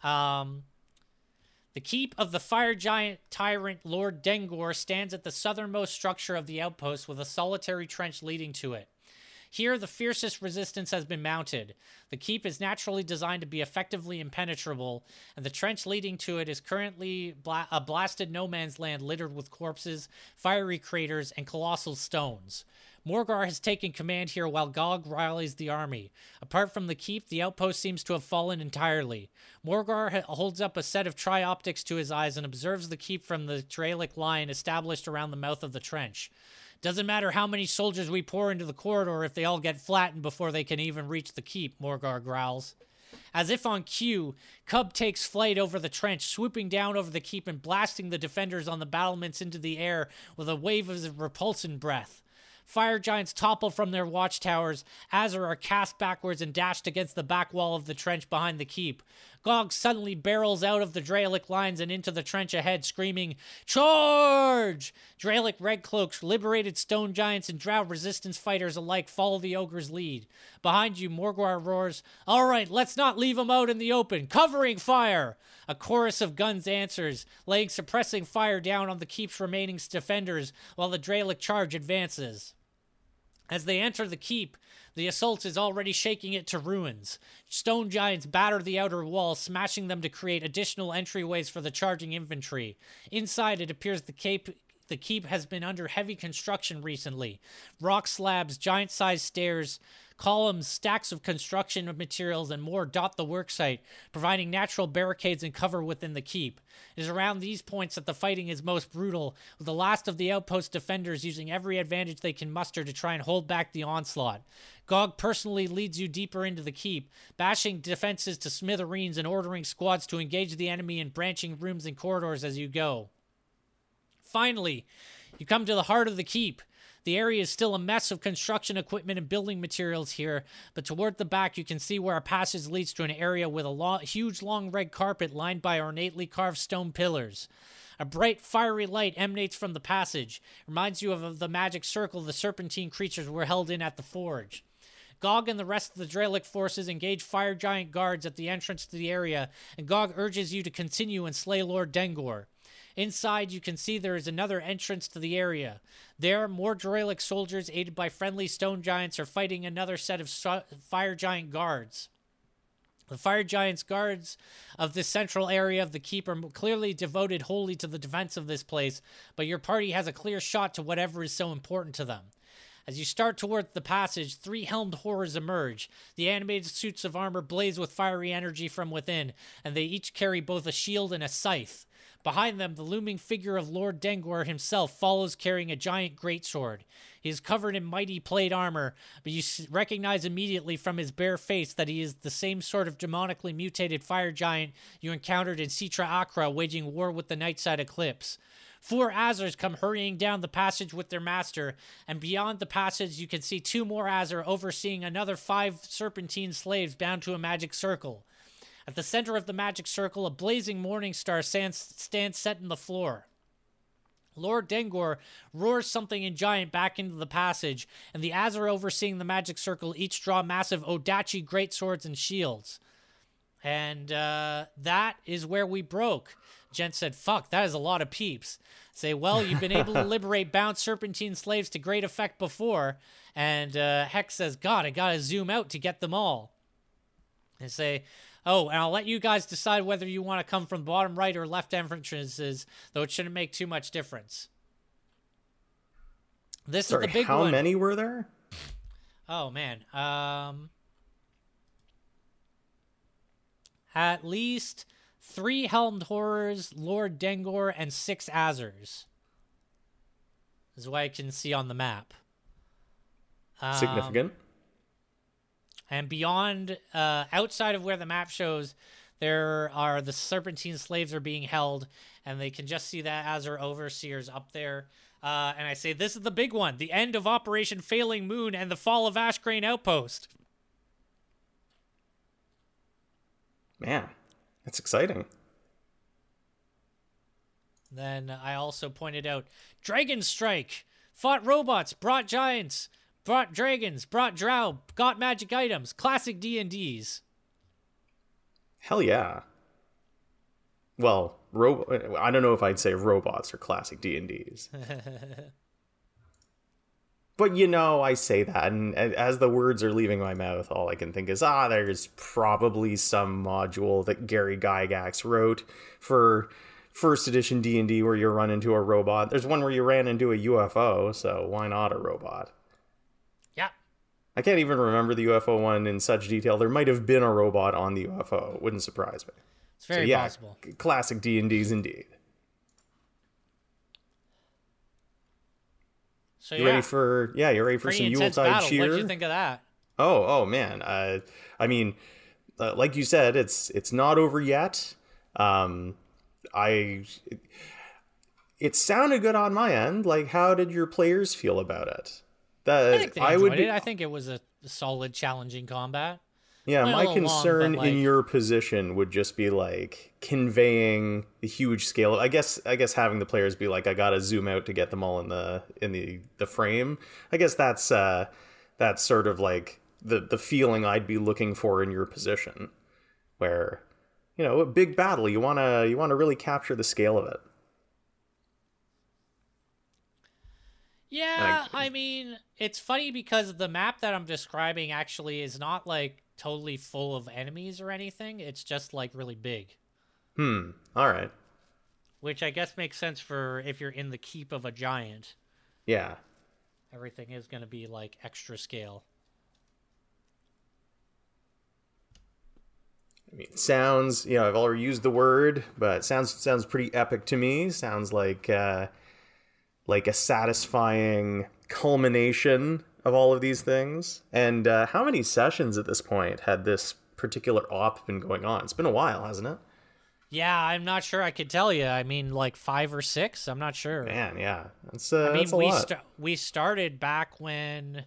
The keep of the fire giant tyrant Lord Dengor stands at the southernmost structure of the outpost with a solitary trench leading to it. Here, the fiercest resistance has been mounted. The keep is naturally designed to be effectively impenetrable, and the trench leading to it is currently a blasted no man's land littered with corpses, fiery craters, and colossal stones. Morgar has taken command here while Gog rallies the army. Apart from the keep, the outpost seems to have fallen entirely. Morgar holds up a set of trioptics to his eyes and observes the keep from the Dralic line established around the mouth of the trench. Doesn't matter how many soldiers we pour into the corridor if they all get flattened before they can even reach the keep, Morgar growls. As if on cue, Cub takes flight over the trench, swooping down over the keep and blasting the defenders on the battlements into the air with a wave of repulsion breath. Fire giants topple from their watchtowers. Azur are cast backwards and dashed against the back wall of the trench behind the keep. Gog suddenly barrels out of the Dralic lines and into the trench ahead, screaming, "Charge!" Dralic redcloaks, liberated stone giants, and drow resistance fighters alike follow the ogre's lead. Behind you, Morgar roars, "All right, let's not leave them out in the open. Covering fire!" A chorus of guns answers, laying suppressing fire down on the keep's remaining defenders while the Dralic charge advances. As they enter the keep, the assault is already shaking it to ruins. Stone giants batter the outer walls, smashing them to create additional entryways for the charging infantry. Inside, it appears the keep has been under heavy construction recently. Rock slabs, giant-sized stairs, columns, stacks of construction materials, and more dot the worksite, providing natural barricades and cover within the keep. It is around these points that the fighting is most brutal, with the last of the outpost defenders using every advantage they can muster to try and hold back the onslaught. Gog personally leads you deeper into the keep, bashing defenses to smithereens and ordering squads to engage the enemy in branching rooms and corridors as you go. Finally, you come to the heart of the keep. The area is still a mess of construction equipment and building materials here, but toward the back you can see where a passage leads to an area with a huge long red carpet lined by ornately carved stone pillars. A bright, fiery light emanates from the passage. It reminds you of the magic circle the serpentine creatures were held in at the forge. Gog and the rest of the Dralic forces engage fire giant guards at the entrance to the area, and Gog urges you to continue and slay Lord Dengor. Inside, you can see there is another entrance to the area. There, more Dralic soldiers, aided by friendly stone giants, are fighting another set of fire giant guards. The fire giants' guards of this central area of the keep are clearly devoted wholly to the defense of this place, but your party has a clear shot to whatever is so important to them. As you start towards the passage, 3 helmed horrors emerge. The animated suits of armor blaze with fiery energy from within, and they each carry both a shield and a scythe. Behind them, the looming figure of Lord Dengor himself follows carrying a giant greatsword. He is covered in mighty plate armor, but you recognize immediately from his bare face that he is the same sort of demonically mutated fire giant you encountered in Citra Akra waging war with the Nightside Eclipse. 4 Azurs come hurrying down the passage with their master, and beyond the passage you can see 2 more Azur overseeing another 5 serpentine slaves bound to a magic circle. At the center of the magic circle, a blazing morning star stands set in the floor. Lord Dengor roars something in giant back into the passage, and the Azur overseeing the magic circle each draw massive Odachi greatswords and shields. And that is where we broke. Gent said, "Fuck, that is a lot of peeps." Say, "Well, you've been able to liberate bound serpentine slaves to great effect before." And Hex says, "God, I gotta zoom out to get them all." And say, "Oh, and I'll let you guys decide whether you want to come from bottom right or left entrances, though it shouldn't make too much difference." This is the big one. How many were there? Oh man. At least 3 helmed horrors, Lord Dengor, and 6 Azers. Is what I can see on the map. Significant. And beyond, outside of where the map shows, there are the Serpentine slaves are being held, and they can just see that Azer overseers up there. And I say, this is the big one: the end of Operation Failing Moon and the fall of Ashgrain Outpost. Man, that's exciting. Then I also pointed out Dragon Strike, fought robots, brought giants, brought dragons, brought drow, got magic items, classic D&Ds. Hell yeah. Well, I don't know if I'd say robots or classic D&Ds. But I say that, and as the words are leaving my mouth, all I can think is, there's probably some module that Gary Gygax wrote for first edition D&D where you run into a robot. There's one where you ran into a UFO, so why not a robot? Yeah. I can't even remember the UFO one in such detail. There might have been a robot on the UFO. It wouldn't surprise me. It's very possible. Classic D&Ds indeed. So you ready for some Yuletide cheer? What did you think of that? Oh man. I mean, like you said, it's not over yet. It sounded good on my end. Like, how did your players feel about it? I think they enjoyed it. I think it was a solid, challenging combat. Yeah, my concern in your position would just be like conveying the huge scale. I guess having the players be like, I gotta zoom out to get them all in the frame. I guess that's sort of like the feeling I'd be looking for in your position, where a big battle, you wanna really capture the scale of it. Yeah, I mean, it's funny because the map that I'm describing actually is not like totally full of enemies or anything. It's just like really big. All right. Which I guess makes sense for if you're in the keep of a giant. Yeah. Everything is going to be like extra scale. I mean, it sounds, I've already used the word, but it sounds pretty epic to me. Sounds like a satisfying culmination of all of these things. And how many sessions at this point had this particular op been going on? It's been a while, hasn't it? Yeah, I'm not sure I could tell you. I mean, like 5 or 6. I'm not sure. Man, yeah, that's a lot. We started back when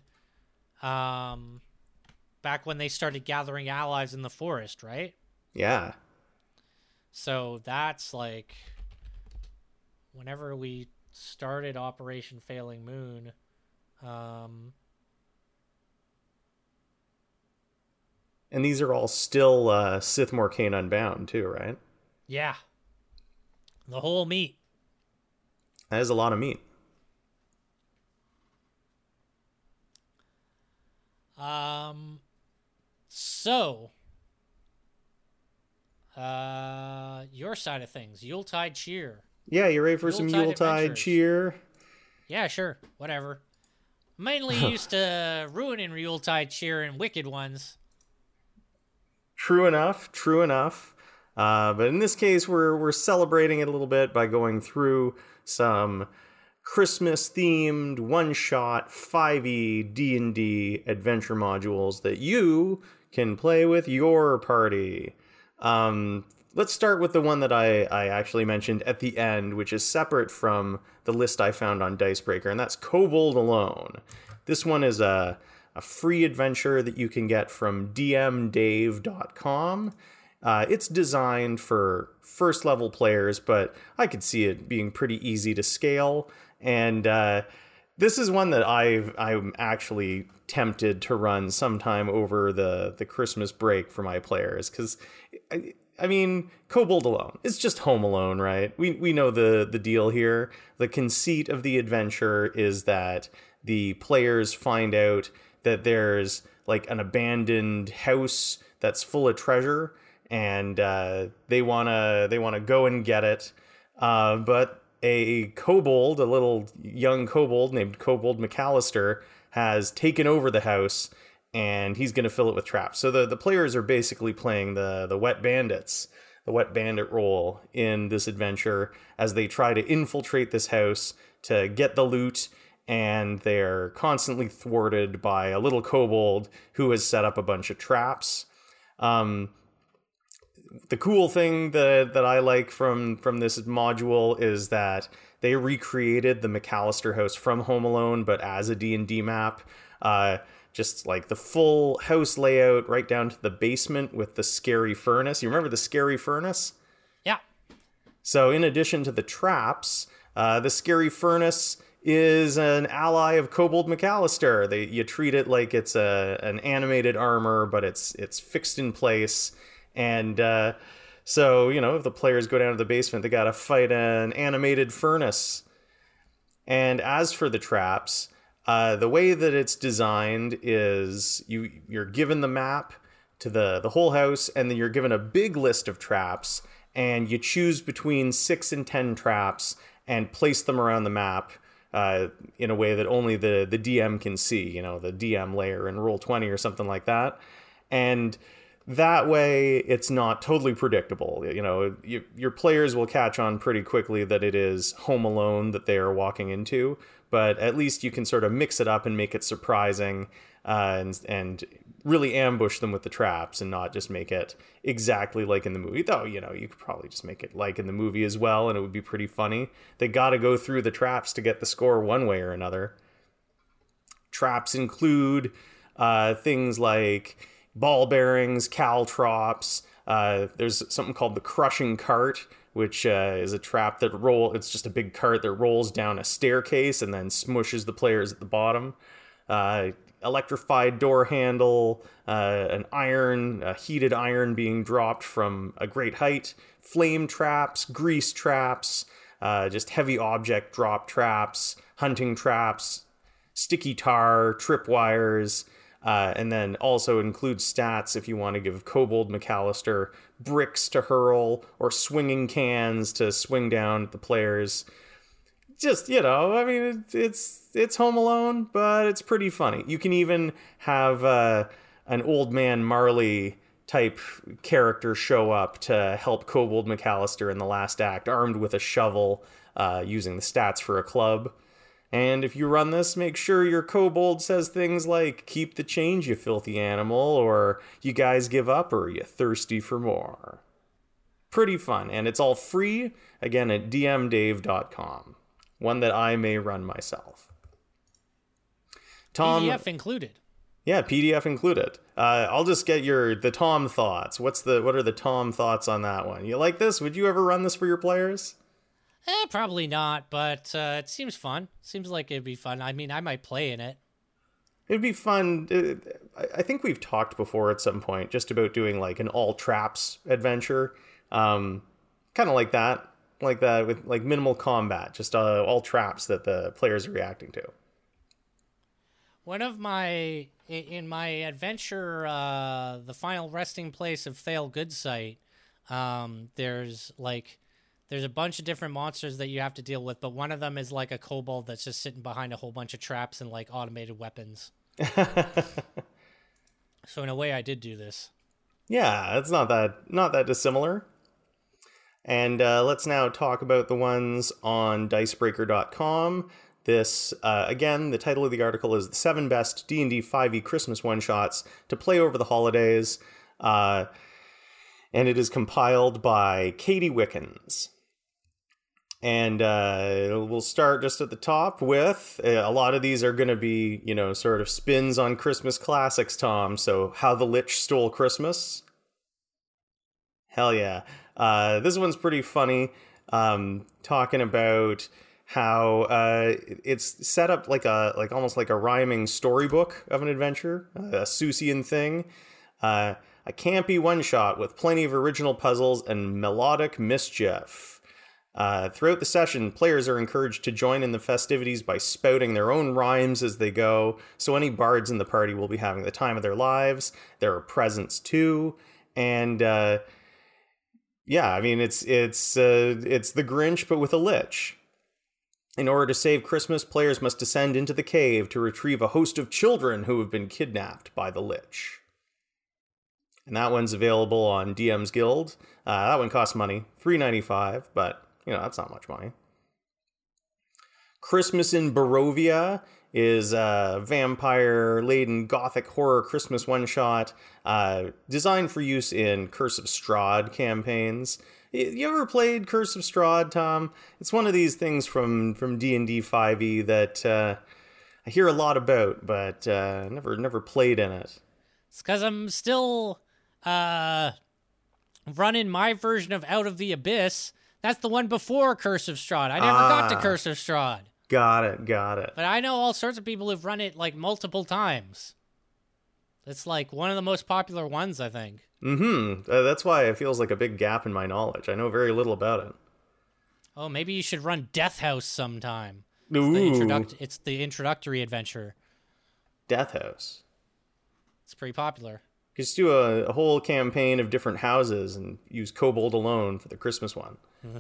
they started gathering allies in the forest, right? Yeah. So that's like whenever we started Operation Failing Moon. And these are all still Sith Morcane Unbound too, right? Yeah. The whole meat. That is a lot of meat. So, your side of things, Yuletide cheer. Yeah, you ready for some Yuletide cheer? Yeah, sure. Whatever. Mainly used to ruining Yuletide cheer and Wicked Ones. True enough. But in this case, we're celebrating it a little bit by going through some Christmas-themed, one-shot, 5e D&D adventure modules that you can play with your party. Let's start with the one that I actually mentioned at the end, which is separate from the list I found on Dicebreaker, and that's Kobold Alone. This one is a free adventure that you can get from dmdave.com. It's designed for first-level players, but I could see it being pretty easy to scale. And this is one that I'm actually tempted to run sometime over the Christmas break for my players, because I mean, Kobold Alone. It's just Home Alone, right? We know the deal here. The conceit of the adventure is that the players find out that there's like an abandoned house that's full of treasure, and they wanna go and get it. But a kobold, a little young kobold named Kobold McAllister, has taken over the house, and he's going to fill it with traps. So the players are basically playing the wet bandits, the wet bandit role in this adventure as they try to infiltrate this house to get the loot, and they're constantly thwarted by a little kobold who has set up a bunch of traps. The cool thing that I like from this module is that they recreated the McAllister house from Home Alone, but as a D&D map. Just like the full house layout right down to the basement with the scary furnace. You remember the scary furnace? Yeah. So in addition to the traps, the scary furnace is an ally of Kobold McAllister. You treat it like it's an animated armor, but it's fixed in place. And so, if the players go down to the basement, they gotta fight an animated furnace. And as for the traps, the way that it's designed is you're given the map to the whole house, and then you're given a big list of traps, and you choose between 6 and 10 traps and place them around the map in a way that only the DM can see, the DM layer in Roll20 or something like that. And that way, it's not totally predictable. Your players will catch on pretty quickly that it is Home Alone that they are walking into, but at least you can sort of mix it up and make it surprising, and really ambush them with the traps and not just make it exactly like in the movie. Though, you could probably just make it like in the movie as well, and it would be pretty funny. They got to go through the traps to get the score one way or another. Traps include things like ball bearings, caltrops. There's something called the crushing cart, which is a trap that it's just a big cart that rolls down a staircase and then smushes the players at the bottom. Electrified door handle, a heated iron being dropped from a great height, flame traps, grease traps, just heavy object drop traps, hunting traps, sticky tar, tripwires, and then also includes stats if you want to give Kobold McAllister bricks to hurl or swinging cans to swing down at the players. Just, it's Home Alone, but it's pretty funny. You can even have an old man Marley type character show up to help Kobold McAllister in the last act, armed with a shovel, using the stats for a club. And if you run this, make sure your kobold says things like, "Keep the change, you filthy animal," or "You guys give up, or you thirsty for more." Pretty fun, and it's all free, again, at dmdave.com. One that I may run myself. Tom, PDF included. Yeah, PDF included. I'll just get the Tom thoughts. What are the Tom thoughts on that one? You like this? Would you ever run this for your players? Probably not, but it seems fun. Seems like it'd be fun. I mean, I might play in it. It'd be fun. I think we've talked before at some point just about doing like an all traps adventure. Kind of like that with like minimal combat, just all traps that the players are reacting to. One of in my adventure, the final resting place of Thale Goodsight, there's a bunch of different monsters that you have to deal with, but one of them is like a kobold that's just sitting behind a whole bunch of traps and like automated weapons. So in a way, I did do this. Yeah, it's not that dissimilar. And let's now talk about the ones on Dicebreaker.com. This, again, the title of the article is The 7 Best D&D 5e Christmas One-Shots to Play Over the Holidays. And it is compiled by Katie Wickens. And we'll start just at the top with, a lot of these are going to be, sort of spins on Christmas classics, Tom. So, How the Lich Stole Christmas. Hell yeah. This one's pretty funny, talking about how it's set up like almost like a rhyming storybook of an adventure, a Seussian thing. A campy one-shot with plenty of original puzzles and melodic mischief. Throughout the session, players are encouraged to join in the festivities by spouting their own rhymes as they go, so any bards in the party will be having the time of their lives. There are presents too, and yeah, I mean it's the Grinch but with a lich. In order to save Christmas, players must descend into the cave to retrieve a host of children who have been kidnapped by the Lich. And that one's available on DM's Guild. That one costs money, $3.95, but, that's not much money. Christmas in Barovia is a vampire-laden gothic horror Christmas one-shot designed for use in Curse of Strahd campaigns. You ever played Curse of Strahd, Tom? It's one of these things from D&D 5e that I hear a lot about, but never played in it. It's because I'm still running my version of Out of the Abyss. That's the one before Curse of Strahd. I never got to Curse of Strahd. Got it. But I know all sorts of people who've run it like multiple times. It's like one of the most popular ones, I think. That's why it feels like a big gap in my knowledge. I know very little about it. Oh, maybe you should run Death House sometime. Ooh. It's the introductory adventure. Death House. It's pretty popular. Just do a whole campaign of different houses and use Kobold alone for the Christmas one.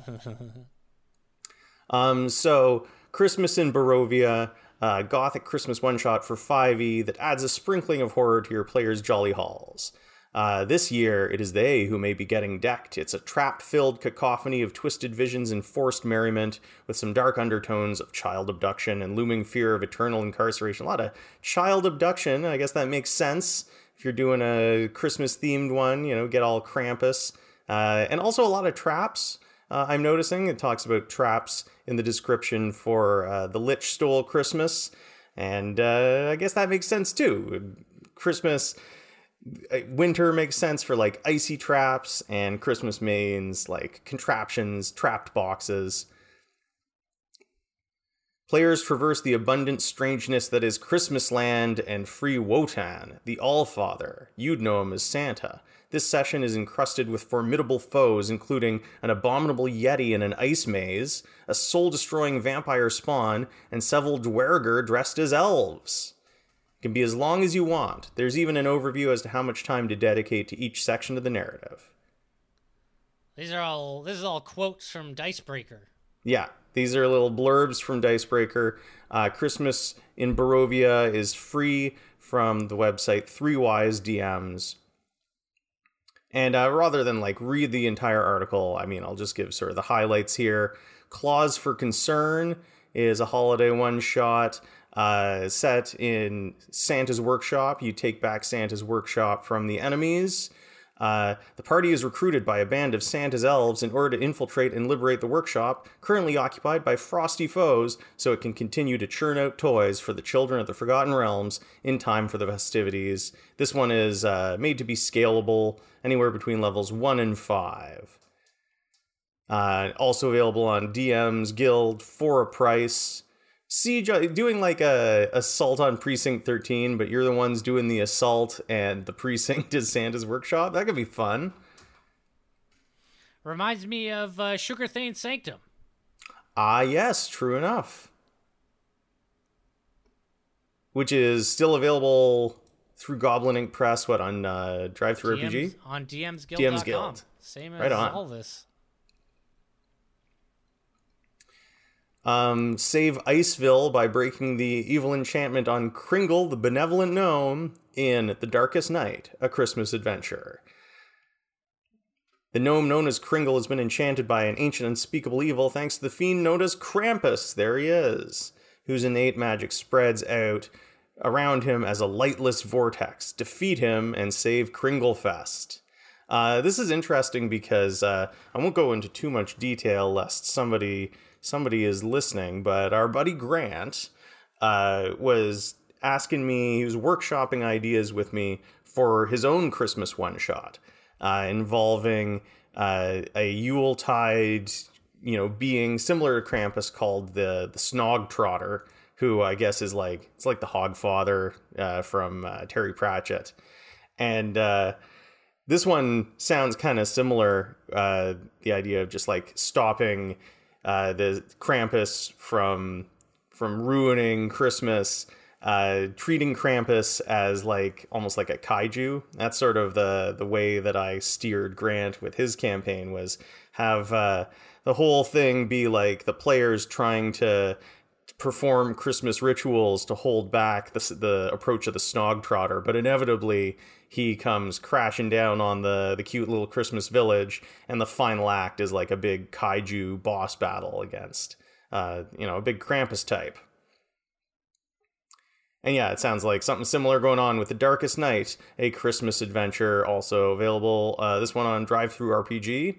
So Christmas in Barovia, gothic Christmas one-shot for 5e that adds a sprinkling of horror to your players' jolly halls. This year, it is they who may be getting decked. It's a trap-filled cacophony of twisted visions and forced merriment with some dark undertones of child abduction and looming fear of eternal incarceration. A lot of child abduction. I guess that makes sense. If you're doing a Christmas-themed one, get all Krampus. And also a lot of traps. I'm noticing it talks about traps in the description for The Lich Stole Christmas. And I guess that makes sense too. Winter makes sense for like icy traps, and Christmas means like contraptions, trapped boxes. Players traverse the abundant strangeness that is Christmasland and free Wotan, the Allfather. You'd know him as Santa. This session is encrusted with formidable foes, including an abominable yeti in an ice maze, a soul-destroying vampire spawn, and several dwergr dressed as elves. It can be as long as you want. There's even an overview as to how much time to dedicate to each section of the narrative. This is all quotes from Dicebreaker. Yeah, these are little blurbs from Dicebreaker. Christmas in Barovia is free from the website 3Wise DMs. And rather than read the entire article, I'll just give sort of the highlights here. Clause for Concern is a holiday one-shot set in Santa's workshop. You take back Santa's workshop from the enemies. The party is recruited by a band of Santa's elves in order to infiltrate and liberate the workshop, currently occupied by frosty foes, so it can continue to churn out toys for the children of the Forgotten Realms in time for the festivities. This one is made to be scalable, anywhere between levels 1 and 5. Also available on DM's Guild for a price. Siege, doing like a assault on Precinct 13, but you're the ones doing the assault and the precinct is Santa's workshop. That could be fun. Reminds me of Sugar Thane Sanctum. Ah, yes, true enough. Which is still available through Goblin Ink Press, on Drive-Thru-RPG? On DMsGuild.com. DM's Guild. Same as right on. all this. Save Iceville by breaking the evil enchantment on Kringle, the benevolent gnome, in The Darkest Night, a Christmas adventure. The gnome known as Kringle has been enchanted by an ancient unspeakable evil thanks to the fiend known as Krampus, there he is, whose innate magic spreads out around him as a lightless vortex. Defeat him and save Kringlefest. This is interesting because I won't go into too much detail lest somebody is listening, but our buddy Grant was asking me, he was workshopping ideas with me for his own Christmas one-shot involving a Yuletide, being similar to Krampus called the Snog Trotter, who I guess is it's like the Hogfather from Terry Pratchett. And this one sounds kind of similar, the idea of just stopping the Krampus from ruining Christmas, treating Krampus as almost like a kaiju. That's sort of the way that I steered Grant with his campaign, was have the whole thing be like the players trying to perform Christmas rituals to hold back the approach of the Snog-Trotter, but inevitably he comes crashing down on the cute little Christmas village, and the final act is like a big kaiju boss battle against, a big Krampus type. And yeah, it sounds like something similar going on with The Darkest Night, a Christmas adventure, also available, this one on DriveThruRPG.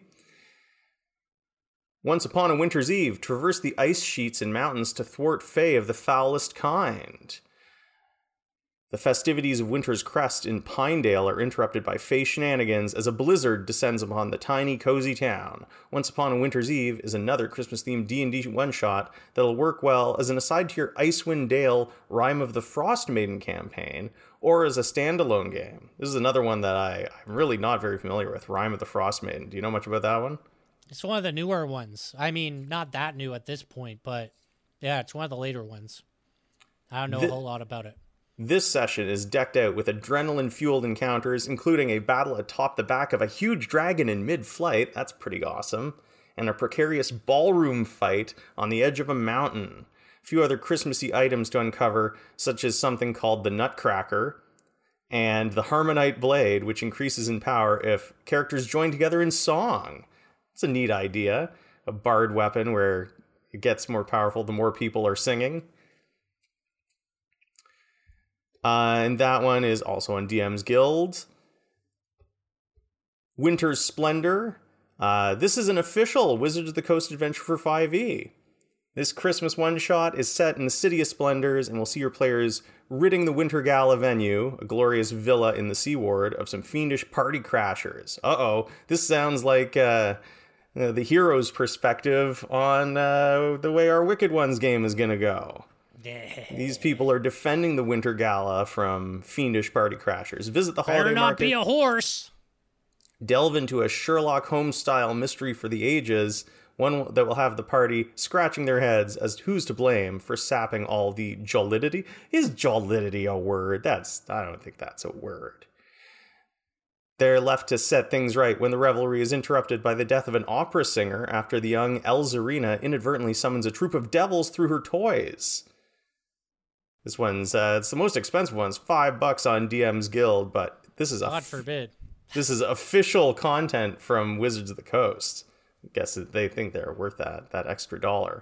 Once upon a winter's eve, traverse the ice sheets and mountains to thwart Fae of the foulest kind. The festivities of Winter's Crest in Pinedale are interrupted by Fae shenanigans as a blizzard descends upon the tiny, cozy town. Once Upon a Winter's Eve is another Christmas-themed D&D one-shot that'll work well as an aside to your Icewind Dale Rime of the Frost Maiden campaign, or as a standalone game. This is another one that I'm really not very familiar with, Rime of the Frost Maiden. Do you know much about that one? It's one of the newer ones. I mean, not that new at this point, but yeah, it's one of the later ones. I don't know a whole lot about it. This session is decked out with adrenaline-fueled encounters, including a battle atop the back of a huge dragon in mid-flight, that's pretty awesome, and a precarious ballroom fight on the edge of a mountain. A few other Christmassy items to uncover, such as something called the Nutcracker, and the Harmonite Blade, which increases in power if characters join together in song. It's a neat idea, a bard weapon where it gets more powerful the more people are singing. And that one is also on DM's Guild. Winter's Splendor. This is an official Wizards of the Coast adventure for 5e. This Christmas one-shot is set in the City of Splendors and will see your players ridding the Winter Gala venue, a glorious villa in the Seaward, of some fiendish party crashers. Uh-oh, this sounds like the hero's perspective on the way our Wicked Ones game is going to go. These people are defending the Winter Gala from fiendish party crashers. Visit the holiday market. Better not be a horse. Delve into a Sherlock Holmes-style mystery for the ages, one that will have the party scratching their heads as to who's to blame for sapping all the jollity. Is jollity a word? I don't think that's a word. They're left to set things right when the revelry is interrupted by the death of an opera singer after the young Elzarina inadvertently summons a troop of devils through her toys. This one's, it's the most expensive one. It's $5 on DM's Guild, but this is God forbid. This is official content from Wizards of the Coast. I guess they think they're worth that extra $1.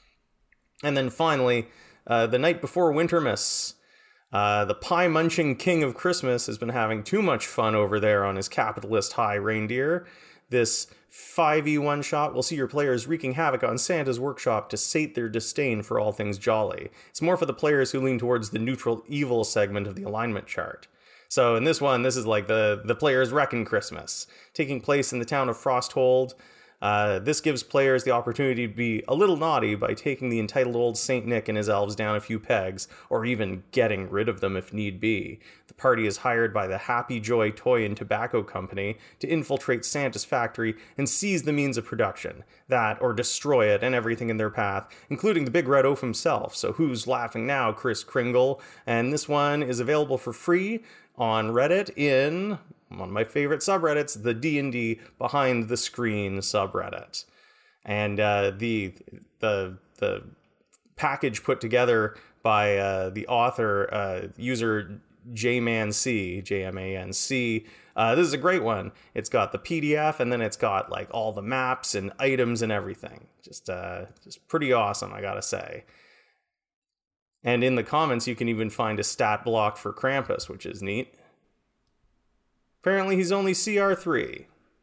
And then finally, the night before Wintermas, the pie-munching king of Christmas has been having too much fun over there on his capitalist high reindeer. This 5e one-shot will see your players wreaking havoc on Santa's workshop to sate their disdain for all things jolly. It's more for the players who lean towards the neutral evil segment of the alignment chart. So in this one, this is like the players reckon Christmas, taking place in the town of Frosthold. This gives players the opportunity to be a little naughty by taking the entitled old Saint Nick and his elves down a few pegs, or even getting rid of them if need be. The party is hired by the Happy Joy Toy and Tobacco Company to infiltrate Santa's factory and seize the means of production, that or destroy it and everything in their path, including the Big Red Oaf himself. So who's laughing now, Kris Kringle? And this one is available for free on Reddit in one of my favorite subreddits, the D&D Behind the Screen subreddit. And the package put together by the author, user JManC, J-M-A-N-C. This is a great one. It's got the PDF, and then it's got like all the maps and items and everything. Just pretty awesome, I gotta say. And in the comments, you can even find a stat block for Krampus, which is neat. Apparently, he's only CR3.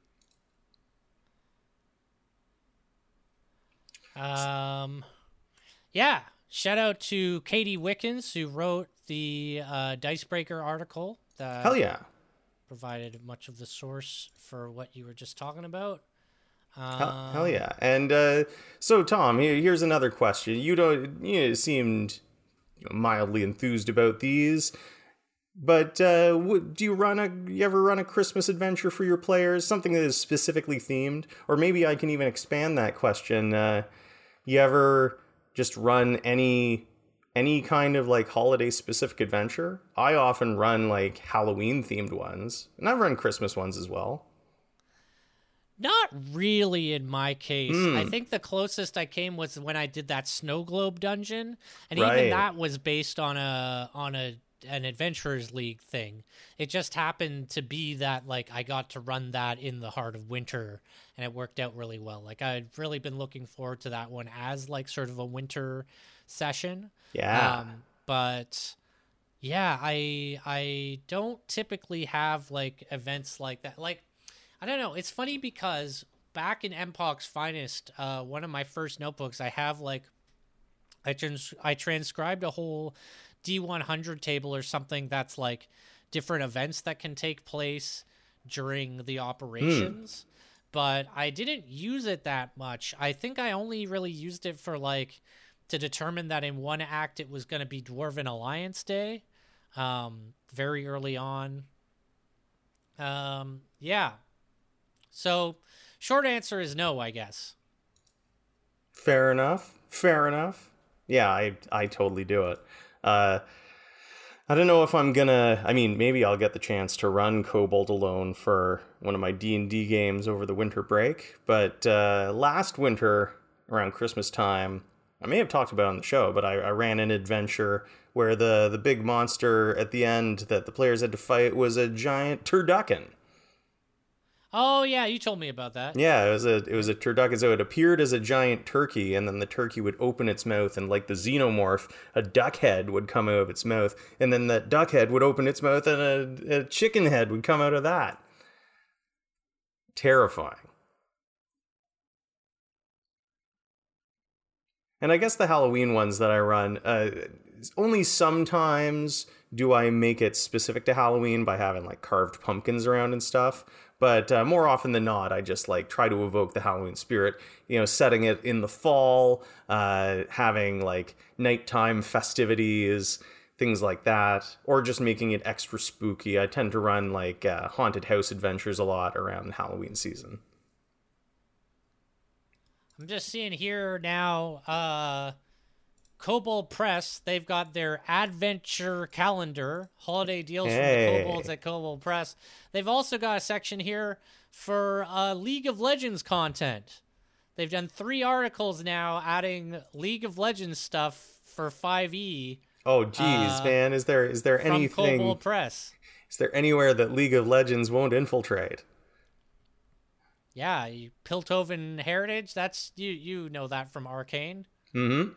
Yeah. Shout out to Katie Wickens, who wrote the Dicebreaker article that Hell yeah. provided much of the source for what you were just talking about. Hell yeah. And so, Tom, here's another question. You seemed mildly enthused about these. But do you ever run a Christmas adventure for your players? Something that is specifically themed? Or maybe I can even expand that question. You ever just run any kind of like holiday specific adventure? I often run like Halloween themed ones, and I've run Christmas ones as well. Not really in my case. I Hmm. think the closest I came was when I did that snow globe dungeon, and even Right. that was based on a an adventurers league thing. It just happened to be that like I got to run that in the heart of winter, and it worked out really well. Like I'd really been looking forward to that one as like sort of a winter session. Yeah. But yeah, I don't typically have like events like that. Like I don't know. It's funny because back in MPOC's Finest, one of my first notebooks, I have like I transcribed a whole D100 table or something that's like different events that can take place during the Hmm. operations, but I didn't use it that much. I think I only really used it for like to determine that in one act it was going to be Dwarven Alliance Day, very early on. Yeah, so, short answer is no, I guess. Fair enough. Fair enough. Yeah, I totally do it. Uh, I don't know if I'm gonna. I mean, maybe I'll get the chance to run Kobold alone for one of my D&D games over the winter break. But last winter, around Christmas time, I may have talked about it on the show, but I ran an adventure where the big monster at the end that the players had to fight was a giant turducken. Oh, yeah, you told me about that. Yeah, it was a turducken. So it appeared as a giant turkey, and then the turkey would open its mouth, and like the xenomorph, a duck head would come out of its mouth, and then that duck head would open its mouth, and a chicken head would come out of that. Terrifying. And I guess the Halloween ones that I run, only sometimes do I make it specific to Halloween by having like carved pumpkins around and stuff. But more often than not, I just like try to evoke the Halloween spirit. You know, setting it in the fall, having like nighttime festivities, things like that, or just making it extra spooky. I tend to run like haunted house adventures a lot around Halloween season. I'm just seeing here now, Kobold Press, they've got their adventure calendar, holiday deals from the Kobolds Hey. at Kobold Press. They've also got a section here for League of Legends content. They've done 3 articles now adding League of Legends stuff for 5e Oh geez, man, is there from anything Kobold Press. is there anywhere that League of Legends won't infiltrate? Yeah, Piltover Heritage. That's you know that from Arcane. Mm-hmm.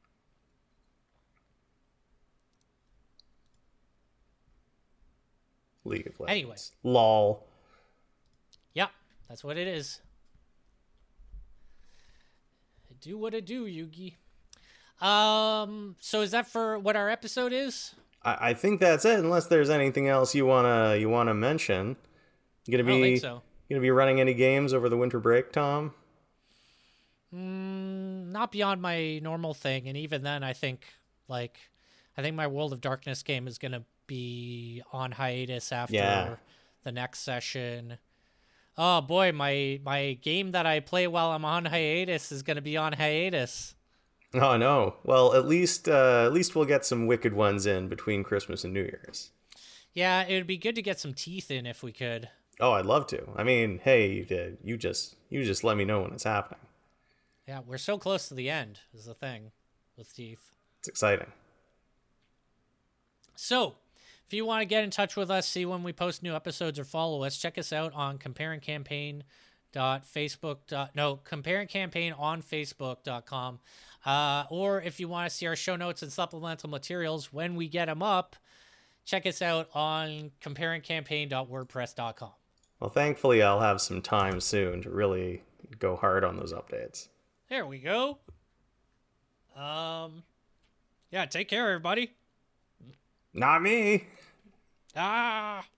League of Anyway, Legends. LOL. yeah, that's what it is. Do what it do, Yugi. So is that for what our episode is? I think that's it, unless there's anything else you wanna mention. You gonna I don't think be so. gonna be running any games over the winter break, Tom? Not beyond my normal thing, and even then, like, I think my World of Darkness game is gonna be on hiatus Yeah. after the next session. Oh boy, my game that I play while I'm on hiatus is gonna be on hiatus. Oh no. Well, at least we'll get some wicked ones in between Christmas and New Year's. Yeah, it would be good to get some teeth in if we could. Oh, I'd love to. I mean, hey, you just let me know when it's happening. Yeah, we're so close to the end, is the thing with teeth. It's exciting. So, if you want to get in touch with us, see when we post new episodes, or follow us, check us out on comparingcampaign on facebook.com. Or if you want to see our show notes and supplemental materials when we get them up, check us out on comparingcampaign.wordpress.com. Well, thankfully, I'll have some time soon to really go hard on those updates. There we go. Yeah, take care, everybody. Not me. Ah.